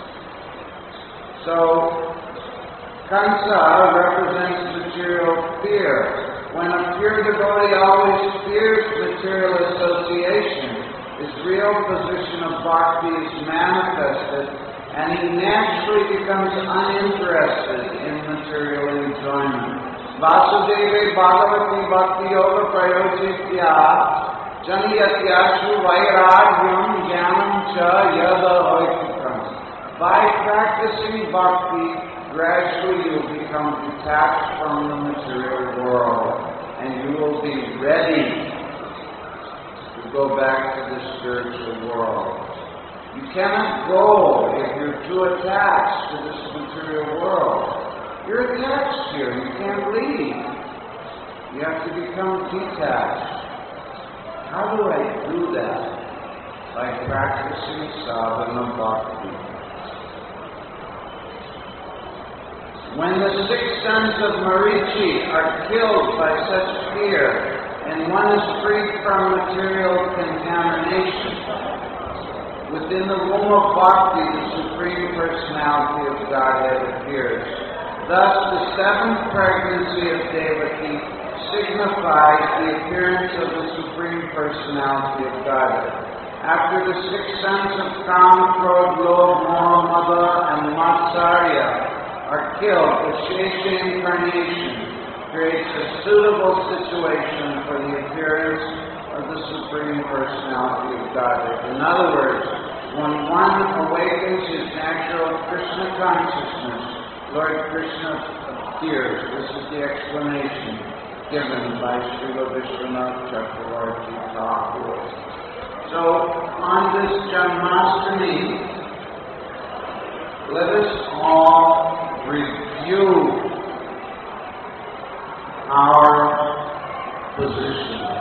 A: So, Kamsa represents material fear. When a pure devotee always fears material association, his real position of bhakti is manifested, and he naturally becomes uninterested in material enjoyment. Vasudeva Bhagavati Bhakti Yoga Prayojitya Janayatyashu Vairagyam Jnanam Cha Yada Hoitikam. By practicing bhakti, gradually you will become detached from the material world, and you will be ready to go back to the spiritual world. You cannot go if you're too attached to this material world. You're attached here. You can't leave. You have to become detached. How do I do that? By practicing sadhana bhakti. When the six sons of Marichi are killed by such fear, and one is freed from material contamination, within the womb of bhakti, the Supreme Personality of Godhead appears. Thus, the seventh pregnancy of Devaki signifies the appearance of the Supreme Personality of Godhead. After the six sons of Kama, Krodha, Lobha, Moha, Mada, and Matsarya are killed, the Shesha incarnation creates a suitable situation for the appearance of the Supreme Personality of Godhead. In other words, when one awakens his natural Krishna consciousness, Lord Krishna appears. This is the explanation given by Srila Vishwanath Chakravarti Thakur. So, on this Janmashtami, let us all review our position.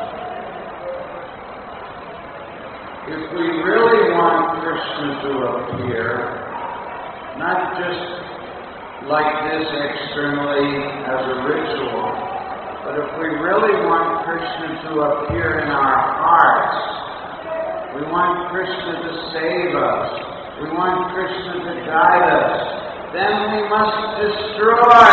A: If we really want Krishna to appear, not just like this externally as a ritual, but if we really want Krishna to appear in our hearts, we want Krishna to save us, we want Krishna to guide us, then we must destroy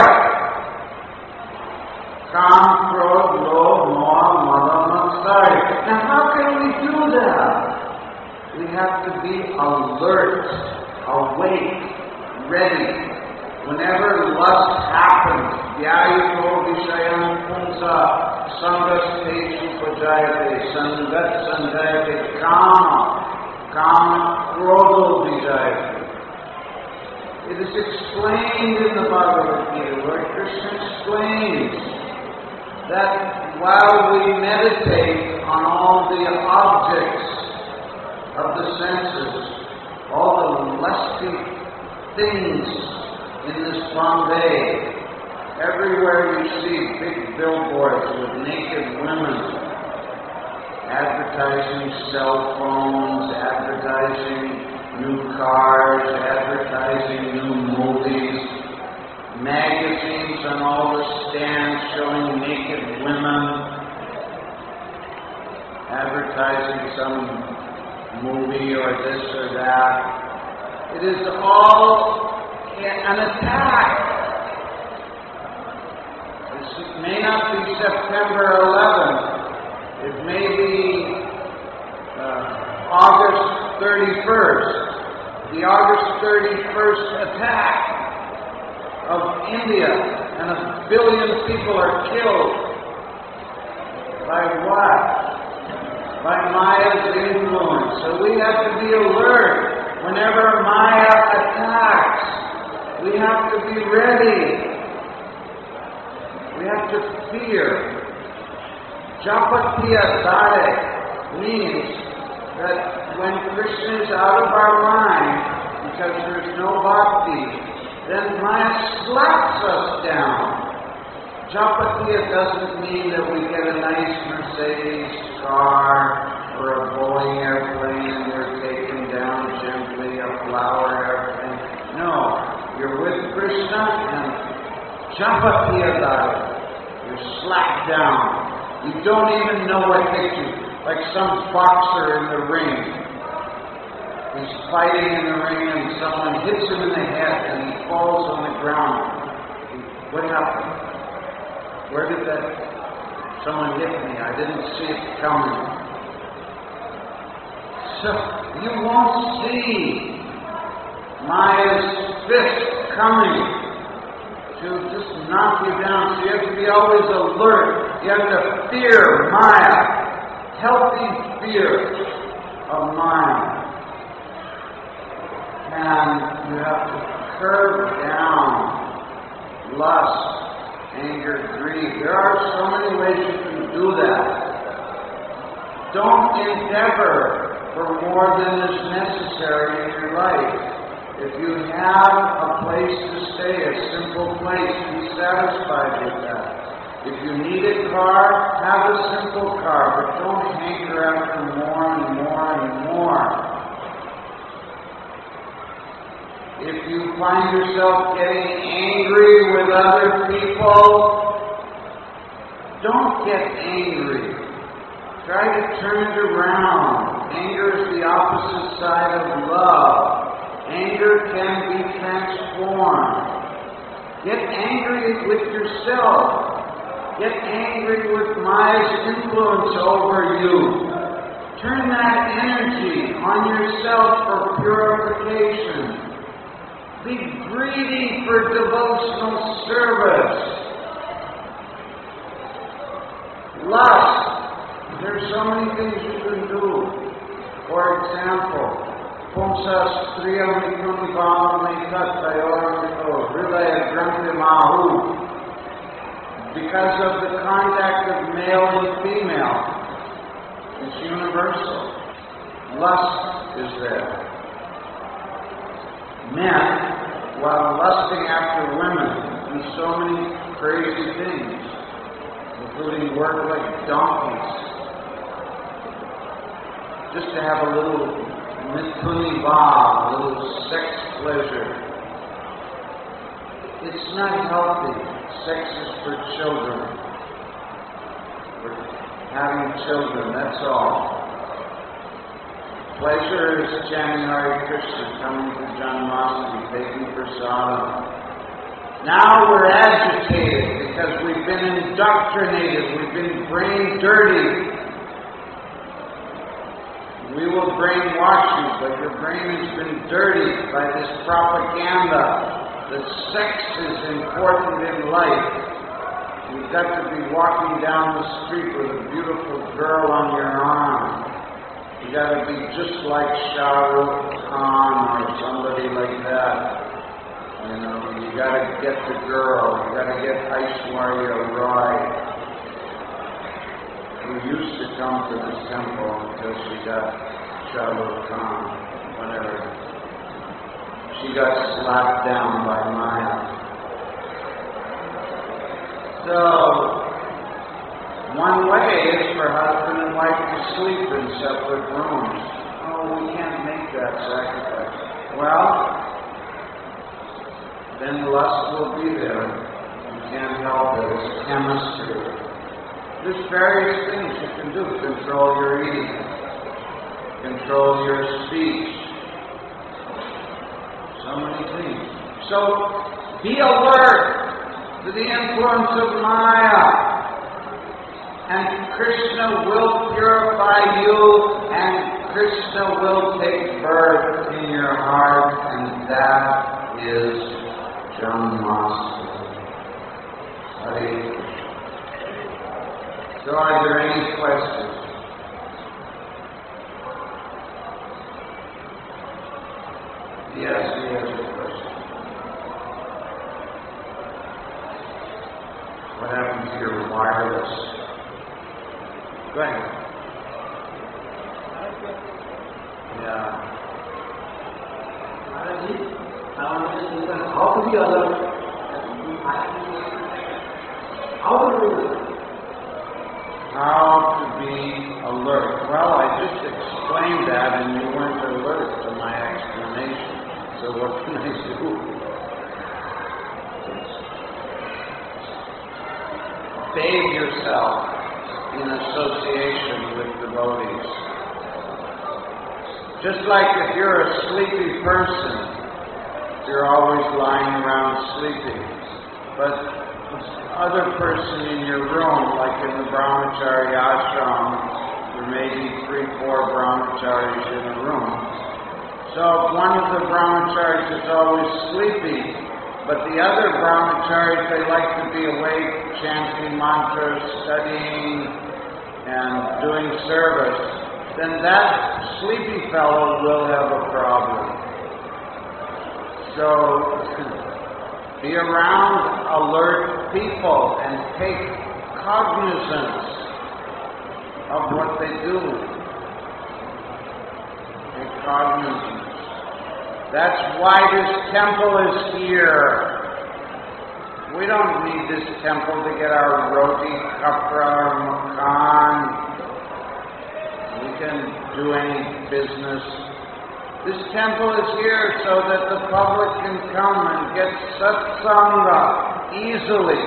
A: Kam, Krodha, Lobha, Moha, Mada, Matsarya. Now how can we do that? We have to be alert, awake, ready. Whenever lust happens, Vyayuko Vishayam Punsa Sangastesu Pajayate Sangat Sandayate Kama Kama Krodha Vijayate. It is explained in the Bhagavad Gita, Lord Krishna explains that while we meditate on all the objects of the senses, all the lusty things in this Bombay, everywhere you see big billboards with naked women, advertising cell phones, advertising new cars, advertising new movies, magazines on all the stands showing naked women, advertising some movie or this or that. It is all an attack. This may not be September eleventh. It may be uh, August thirty-first. The August thirty-first attack of India, and a billion people are killed. By what? By Maya's influence. So we have to be alert. Whenever Maya attacks, we have to be ready. We have to fear. Japatiya Dare means that when Krishna is out of our mind, because there's no bhakti, then Maya slaps us down. Chapatia doesn't mean that we get a nice Mercedes car or a Boeing airplane and we're taken down gently, a flower airplane. No, you're with Krishna and Chapatia Dada. You're slapped down. You don't even know what hit you. Like some boxer in the ring. He's fighting in the ring and someone hits him in the head and he falls on the ground. What happened? Where did that someone hit me? I didn't see it coming. So you won't see Maya's fist coming to just knock you down. So you have to be always alert. You have to fear Maya. Healthy fear of Maya. And you have to curb down lust, anger, greed. There are so many ways you can do that. Don't endeavor for more than is necessary in your life. If you have a place to stay, a simple place, be satisfied with that. If you need a car, have a simple car, but don't hanker after more and more and more. If you find yourself getting angry with other people, don't get angry. Try to turn it around. Anger is the opposite side of love. Anger can be transformed. Get angry with yourself. Get angry with Maya's influence over you. Turn that energy on yourself for purification. Be greedy for devotional service. Lust. There's so many things you can do. For example, Pumsa Striya Mikuni Bhavamai Tattayor Hridaya Granthi Mahu. Because of the contact of male and female, it's universal. Lust is there. Men, while lusting after women, do so many crazy things, including work like donkeys, just to have a little mithuni bhav, a little sex pleasure. It's not healthy. Sex is for children, for having children, that's all. Pleasure is chanting Hare Krishna, coming to Janmashtami, taking prasadam. Now we're agitated because we've been indoctrinated, we've been brain dirty. We will brainwash you, but your brain has been dirtied by this propaganda that sex is important in life. You've got to be walking down the street with a beautiful girl on your arm. You got to be just like Shah Rukh Khan or somebody like that. You know, you got to get the girl. You got to get Aishwarya Rai, who used to come to this temple until she got Shah Rukh Khan, whenever she got slapped down by Maya. So, one way is for husband and wife to sleep in separate rooms. Oh, we can't make that sacrifice. Well, then lust will be there. You can't help it. It's chemistry. There's various things you can do. Control your eating. Control your speech. So many things. So, be alert to the influence of Maya. And Krishna will purify you, and Krishna will take birth in your heart, and that is Janmashtami. Hare Krishna. So are there any questions? Yes, he has a question. What happened to your wireless? Go ahead. Yeah.
B: How to be alert? How do we learn?
A: How to be alert. Well, I just explained that and you weren't alert to my explanation. So what can I do? Bathe yourself in association with devotees. Just like if you're a sleepy person, you're always lying around sleeping. But other person in your room, like in the brahmachari ashram, there may be three, four brahmacharis in a room. So if one of the brahmacharis is always sleepy, but the other brahmacharis, they like to be awake, chanting mantras, studying, and doing service, then that sleepy fellow will have a problem. So be around alert people and take cognizance of what they do. Take cognizance. That's why this temple is here. We don't need this temple to get our roti, kapra, or makan. We can do any business. This temple is here so that the public can come and get satsanga easily.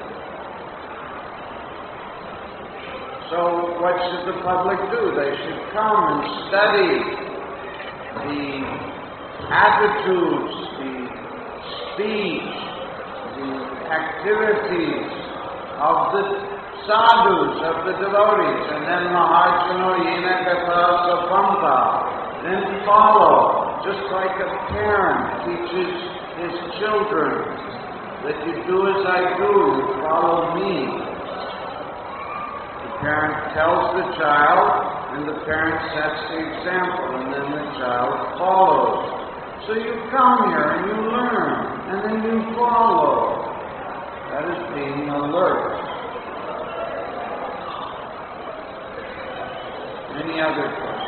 A: So what should the public do? They should come and study the attitudes, the speech, the activities of the sadhus, of the devotees, and then Mahachano Yena Katha Sapanta. Then follow, just like a parent teaches his children that you do as I do, you follow me. The parent tells the child, and the parent sets the example, and then the child follows. So you come here and you learn, and then you follow. That is being alert. Any other questions?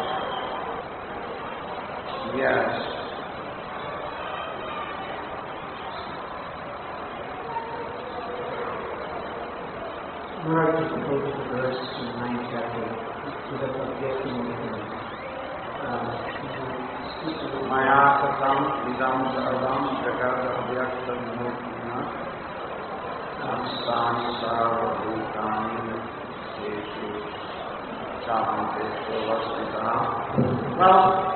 A: Yes.
B: Where are you supposed to verse in ninth chapter to the objecting
A: Maya katam idam sarvam jagat abhyaktam murtina samstani sarvabhutani yeshu chahantesu vastita. Well,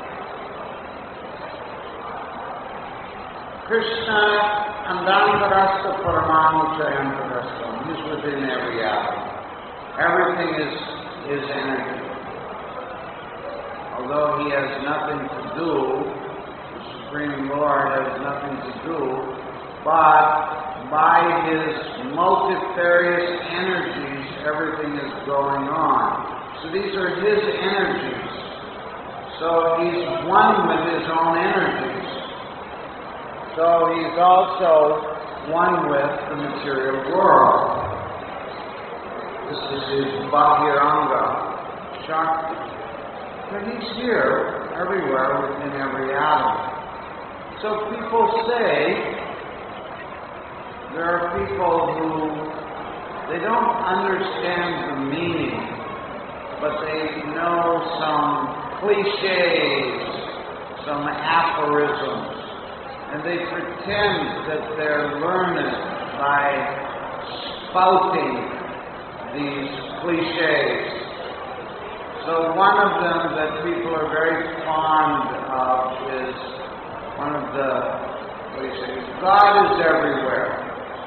A: Krishna Andantarasta Paramanuchayantarastam. He's within every atom. Everything is his energy. Although he has nothing to do, the Supreme Lord has nothing to do, but by his multifarious energies, everything is going on. So these are his energies. So he's one with his own energies. So he's also one with the material world. This is his Bahiranga Shakti. But he's here, everywhere, within every atom. So people say, there are people who, they don't understand the meaning, but they know some cliches, some aphorisms. And they pretend that they're learned by spouting these cliches. So one of them that people are very fond of is one of the cliches, God is everywhere.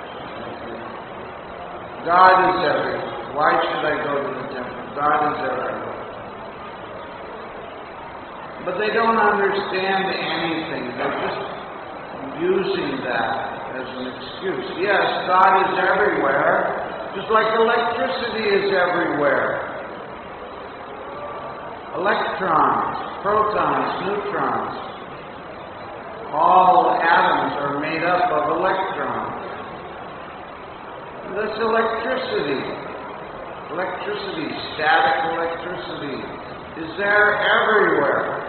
A: God is everywhere. Why should I go to the temple? God is everywhere. But they don't understand anything. They're just using that as an excuse. Yes, God is everywhere, just like electricity is everywhere. Electrons, protons, neutrons, all atoms are made up of electrons. That's electricity. Electricity, static electricity, is there everywhere.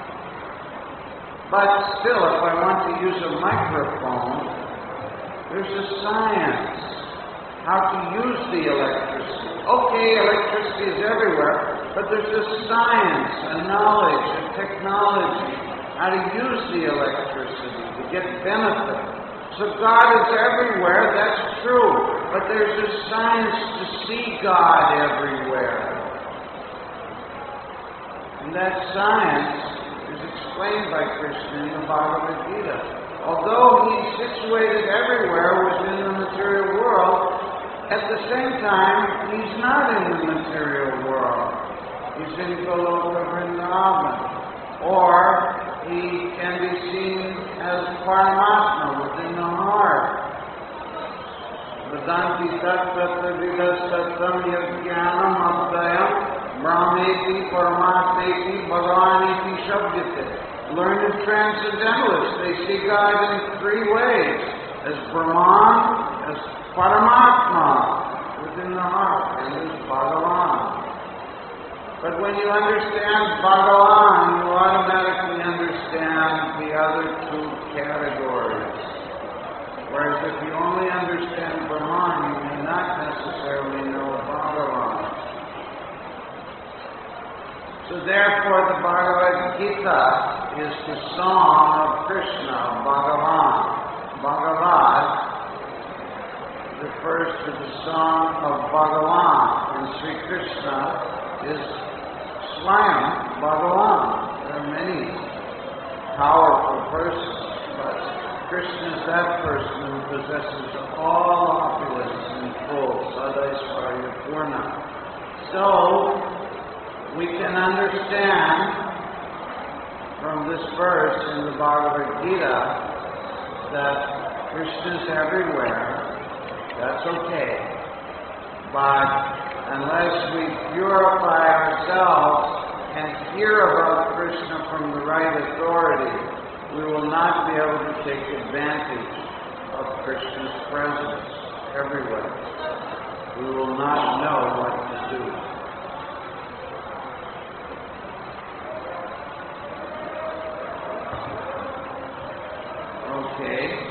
A: But still, if I want to use a microphone, there's a science how to use the electricity. Okay, electricity is everywhere, but there's a science, a knowledge, a technology, how to use the electricity to get benefit. So God is everywhere, that's true, but there's a science to see God everywhere. And that science is explained by Krishna in the Bhagavad Gita. Although he's situated everywhere within the material world, at the same time, he's not in the material world. He's in Goloka Vrindavan. Or he can be seen as Paramatma within the heart. Vedanti tattva vidasatam yajnanam abdayam brahmeti paramatmeti bhagavaniti shabdyate. Learned transcendentalists, they see God in three ways: as Brahman, as Paramatma within the heart, and as Bhagavan. But when you understand Bhagavan, you automatically understand the other two categories. Whereas if you only understand Brahman, you may not necessarily know Bhagavan. So therefore the Bhagavad Gita is the song of Krishna, Bhagavan. Bhagavad refers to the song of Bhagavan, and Sri Krishna is Swayam Bhagavan. There are many powerful persons, but Krishna is that person who possesses all opulence in full, Sadaisvarya Purna. So, we can understand from this verse in the Bhagavad Gita that Krishna is everywhere. That's okay. But unless we purify ourselves and hear about Krishna from the right authority, we will not be able to take advantage of Krishna's presence everywhere. We will not know what to do. Okay.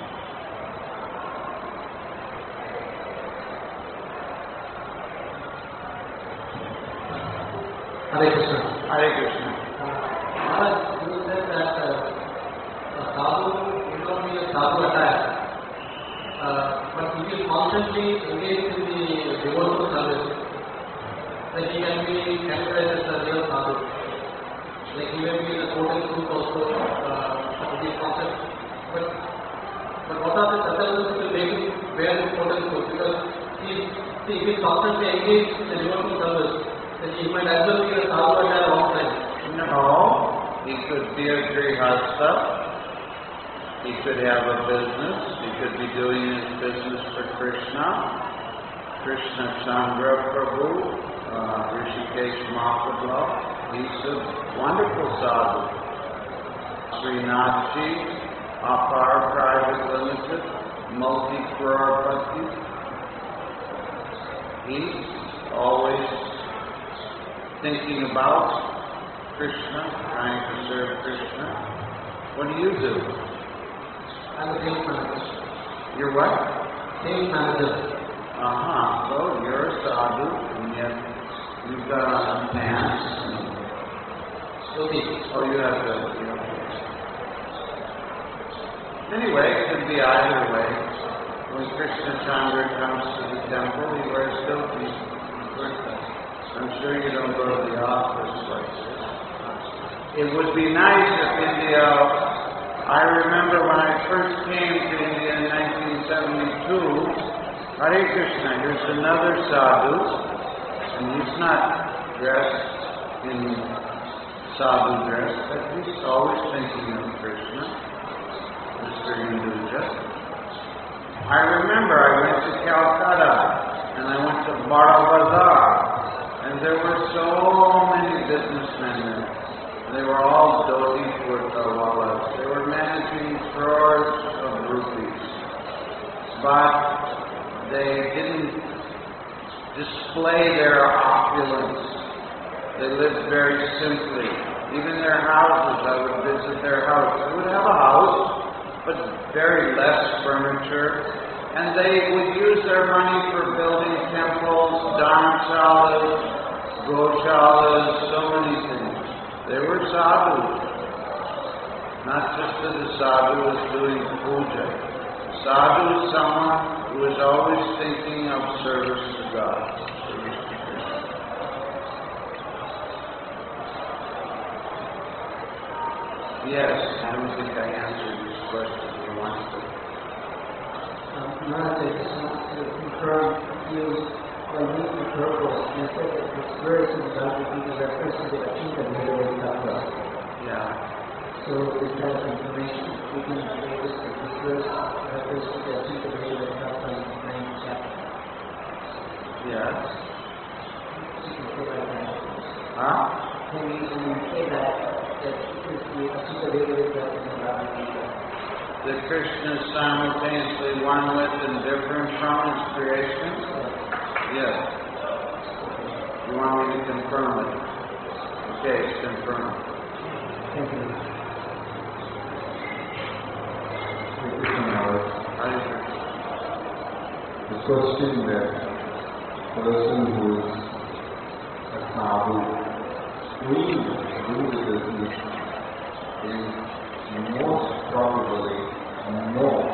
B: Hare Krishna.
A: Hare Krishna.
B: Maharaj, you said that uh, a sadhu will not be a sadhu attire, uh, but he will constantly engage in the devotional service. Like he can be categorized as a real sadhu. Like he may be in a coat and suit also, uh, with his concept. But, but what are the circumstances to make him wear the coat and suit? Because he, see, he is constantly engaged in the devotional service. He might as well be a sadhu at all times.
A: No, he could be a grihastha. He could have a business. He could be doing his business for Krishna. Krishna Chandra Prabhu, uh, Rishikesh Mahaprabhu. He's a wonderful sadhu. Srinathji, Apar Private Limited, multi-crorepati. He's always thinking about Krishna, trying to serve Krishna. What do you do?
B: I'm a sales manager.
A: You're what?
B: Sales manager.
A: Uh-huh. So you're a sadhu, and yet you've got on pants.
B: Okay.
A: Oh, you have the... You know. Anyway, it could be either way. When Krishna Chandra comes to the temple, he wears dhoti. I'm sure you don't go to the office like this. It would be nice if India... I remember when I first came to India in nineteen seventy-two, Hare Krishna, here's another sadhu, and he's not dressed in sadhu dress, but he's always thinking of Krishna, Mister Hinduja. I remember I went to Calcutta, and I went to Bara Bazar, and there were so many businessmen there. They were all dhoti kurtawalas. They were managing crores of rupees. But they didn't display their opulence. They lived very simply. Even their houses, I would visit their house. They would have a house, but very less furniture, And they would use their money for building temples, dharmasalas, goshalas, so many things. They were sadhus. Not just that the sadhu was doing puja. Sadhu is someone who is always thinking of service to God. Yes, I don't think I answered this question. You want to?
C: Maharaj, I just want to confirm you when you the purpose, you said that this verse in Bhagavad Gita refers to the Achinta Vedavai Tattva.
A: Yeah.
C: So with that information, we can notice that this verse refers to the Achinta Vedavai Tattva in the ninth chapter.
A: Yes.
C: You can say like that.
A: Huh?
C: Can we, can we say that, that this is the Achinta Vedavai Tattva in the Bhagavad Gita?
A: That Krishna is simultaneously one with and different from his creation? Yes. You want me to confirm it? Okay, it's confirmed.
C: Thank you.
D: The question that person who is a sadhu doing do the business is most probably more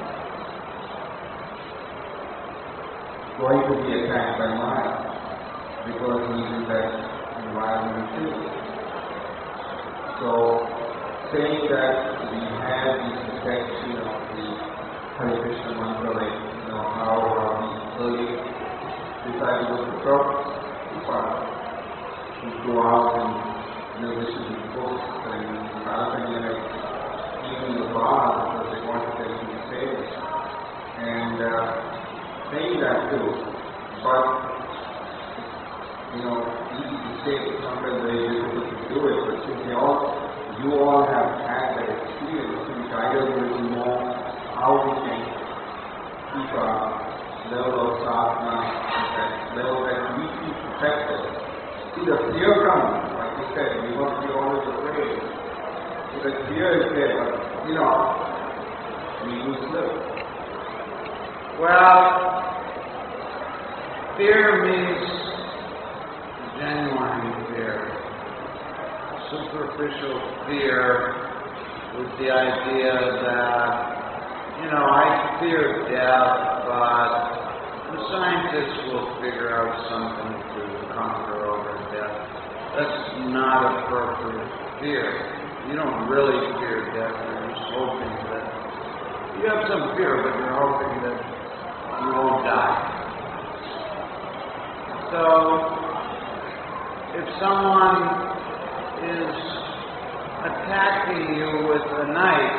D: going to be attacked by Maya because he's in that environment too. So saying that we have the protection of the Hare Krishna mantra, like you know how uh, the early disciples of Prabhupada would go out and you know listen to books and Parapanya, even the bar because they wanted them to be famous. And uh, saying that too, but you know, easy to say, sometimes very difficult to do it, but since you all, you all have had that experience, to guide us a little more how we can keep our level of sadhana, that level that we keep protected. See, the fear comes, like you said, we must be always afraid. So the fear is there, but you know, we do slip.
A: Well, fear means genuine fear. Superficial fear with the idea that, you know, I fear death, but the scientists will figure out something to conquer over death. That's not appropriate fear. You don't really fear death, you're just hoping that you have some fear, but you're hoping that you won't die. So, if someone is attacking you with a knife,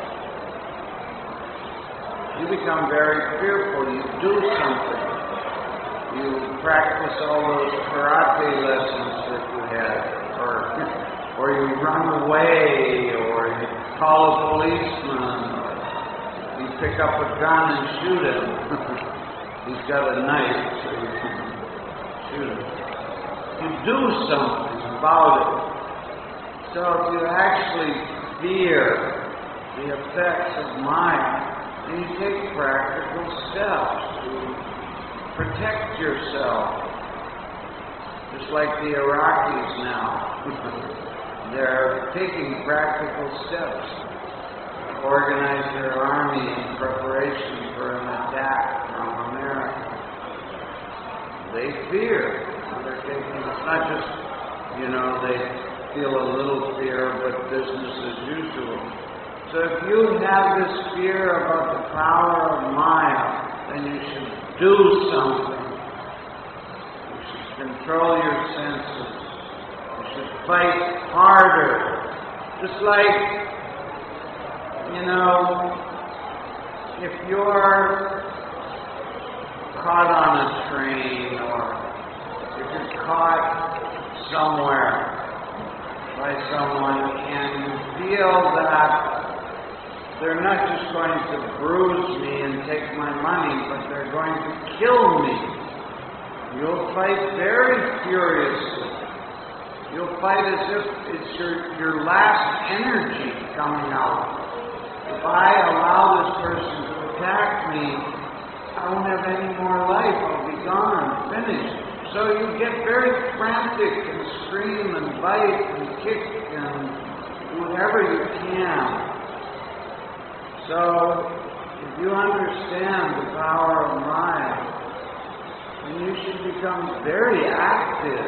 A: you become very fearful. You do something. You practice all those karate lessons that you had, or, or you run away, or you call a policeman, or you pick up a gun and shoot him. He's got a knife, so you can shoot him. You do something about it. So if you actually fear the effects of Maya, then you take practical steps to protect yourself. Just like the Iraqis now. They're taking practical steps to organize their army in preparation for an attack from America. They fear. They're taking, it's not just, you know, they feel a little fear, but business as usual. So if you have this fear about the power of Maya, then you should do something. You should control your senses. You should fight harder. Just like, you know, if you're caught on a train or if you're caught somewhere by someone and you feel that they're not just going to bruise me and take my money, but they're going to kill me, you'll fight very furiously. You'll fight as if it's your, your last energy coming out. If I allow this person to attack me, I won't have any more life. I'll be gone, finished. So you get very frantic and scream and bite and kick and whatever you can. So if you understand the power of Maya, then you should become very active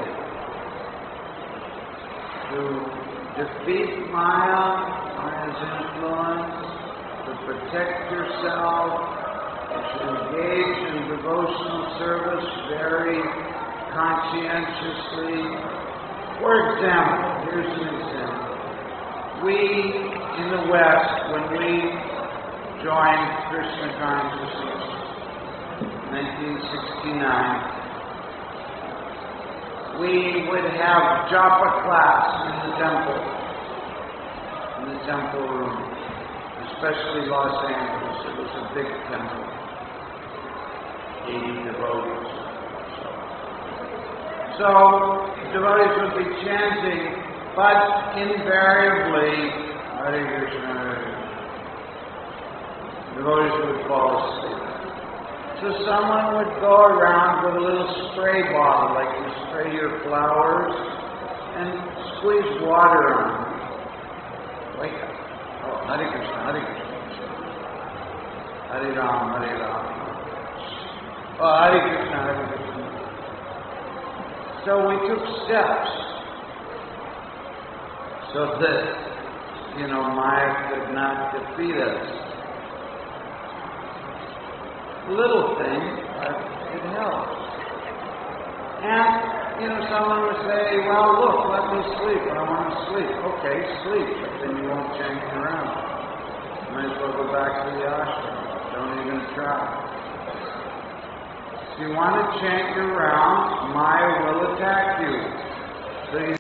A: to defeat Maya, Maya's influence, to protect yourself, to engage in devotional service very conscientiously. For example, here's an example. We, in the West, when we joined Krishna consciousness in nineteen sixty-nine, we would have japa class in the temple, in the temple room, especially Los Angeles. It was a big temple, eighty devotees. So devotees would be chanting, but invariably, Hare Krishna, Hare Krishna, devotees would fall asleep. So someone would go around with a little spray bottle, like you spray your flowers, and squeeze water on them. Wake up. Oh, Hare Krishna, Hare Krishna. Hare Ram, Hare Ram. Oh, Hare Krishna, Hare Krishna. So we took steps so that, you know, Maya could not defeat us. Little thing, but it helps. And, you know, someone would say, well, look, let me sleep. I want to sleep. Okay, sleep, but then you won't change around. You might as well go back to the ashram. Don't even try. If you want to chant your rounds, Maya will attack you. So you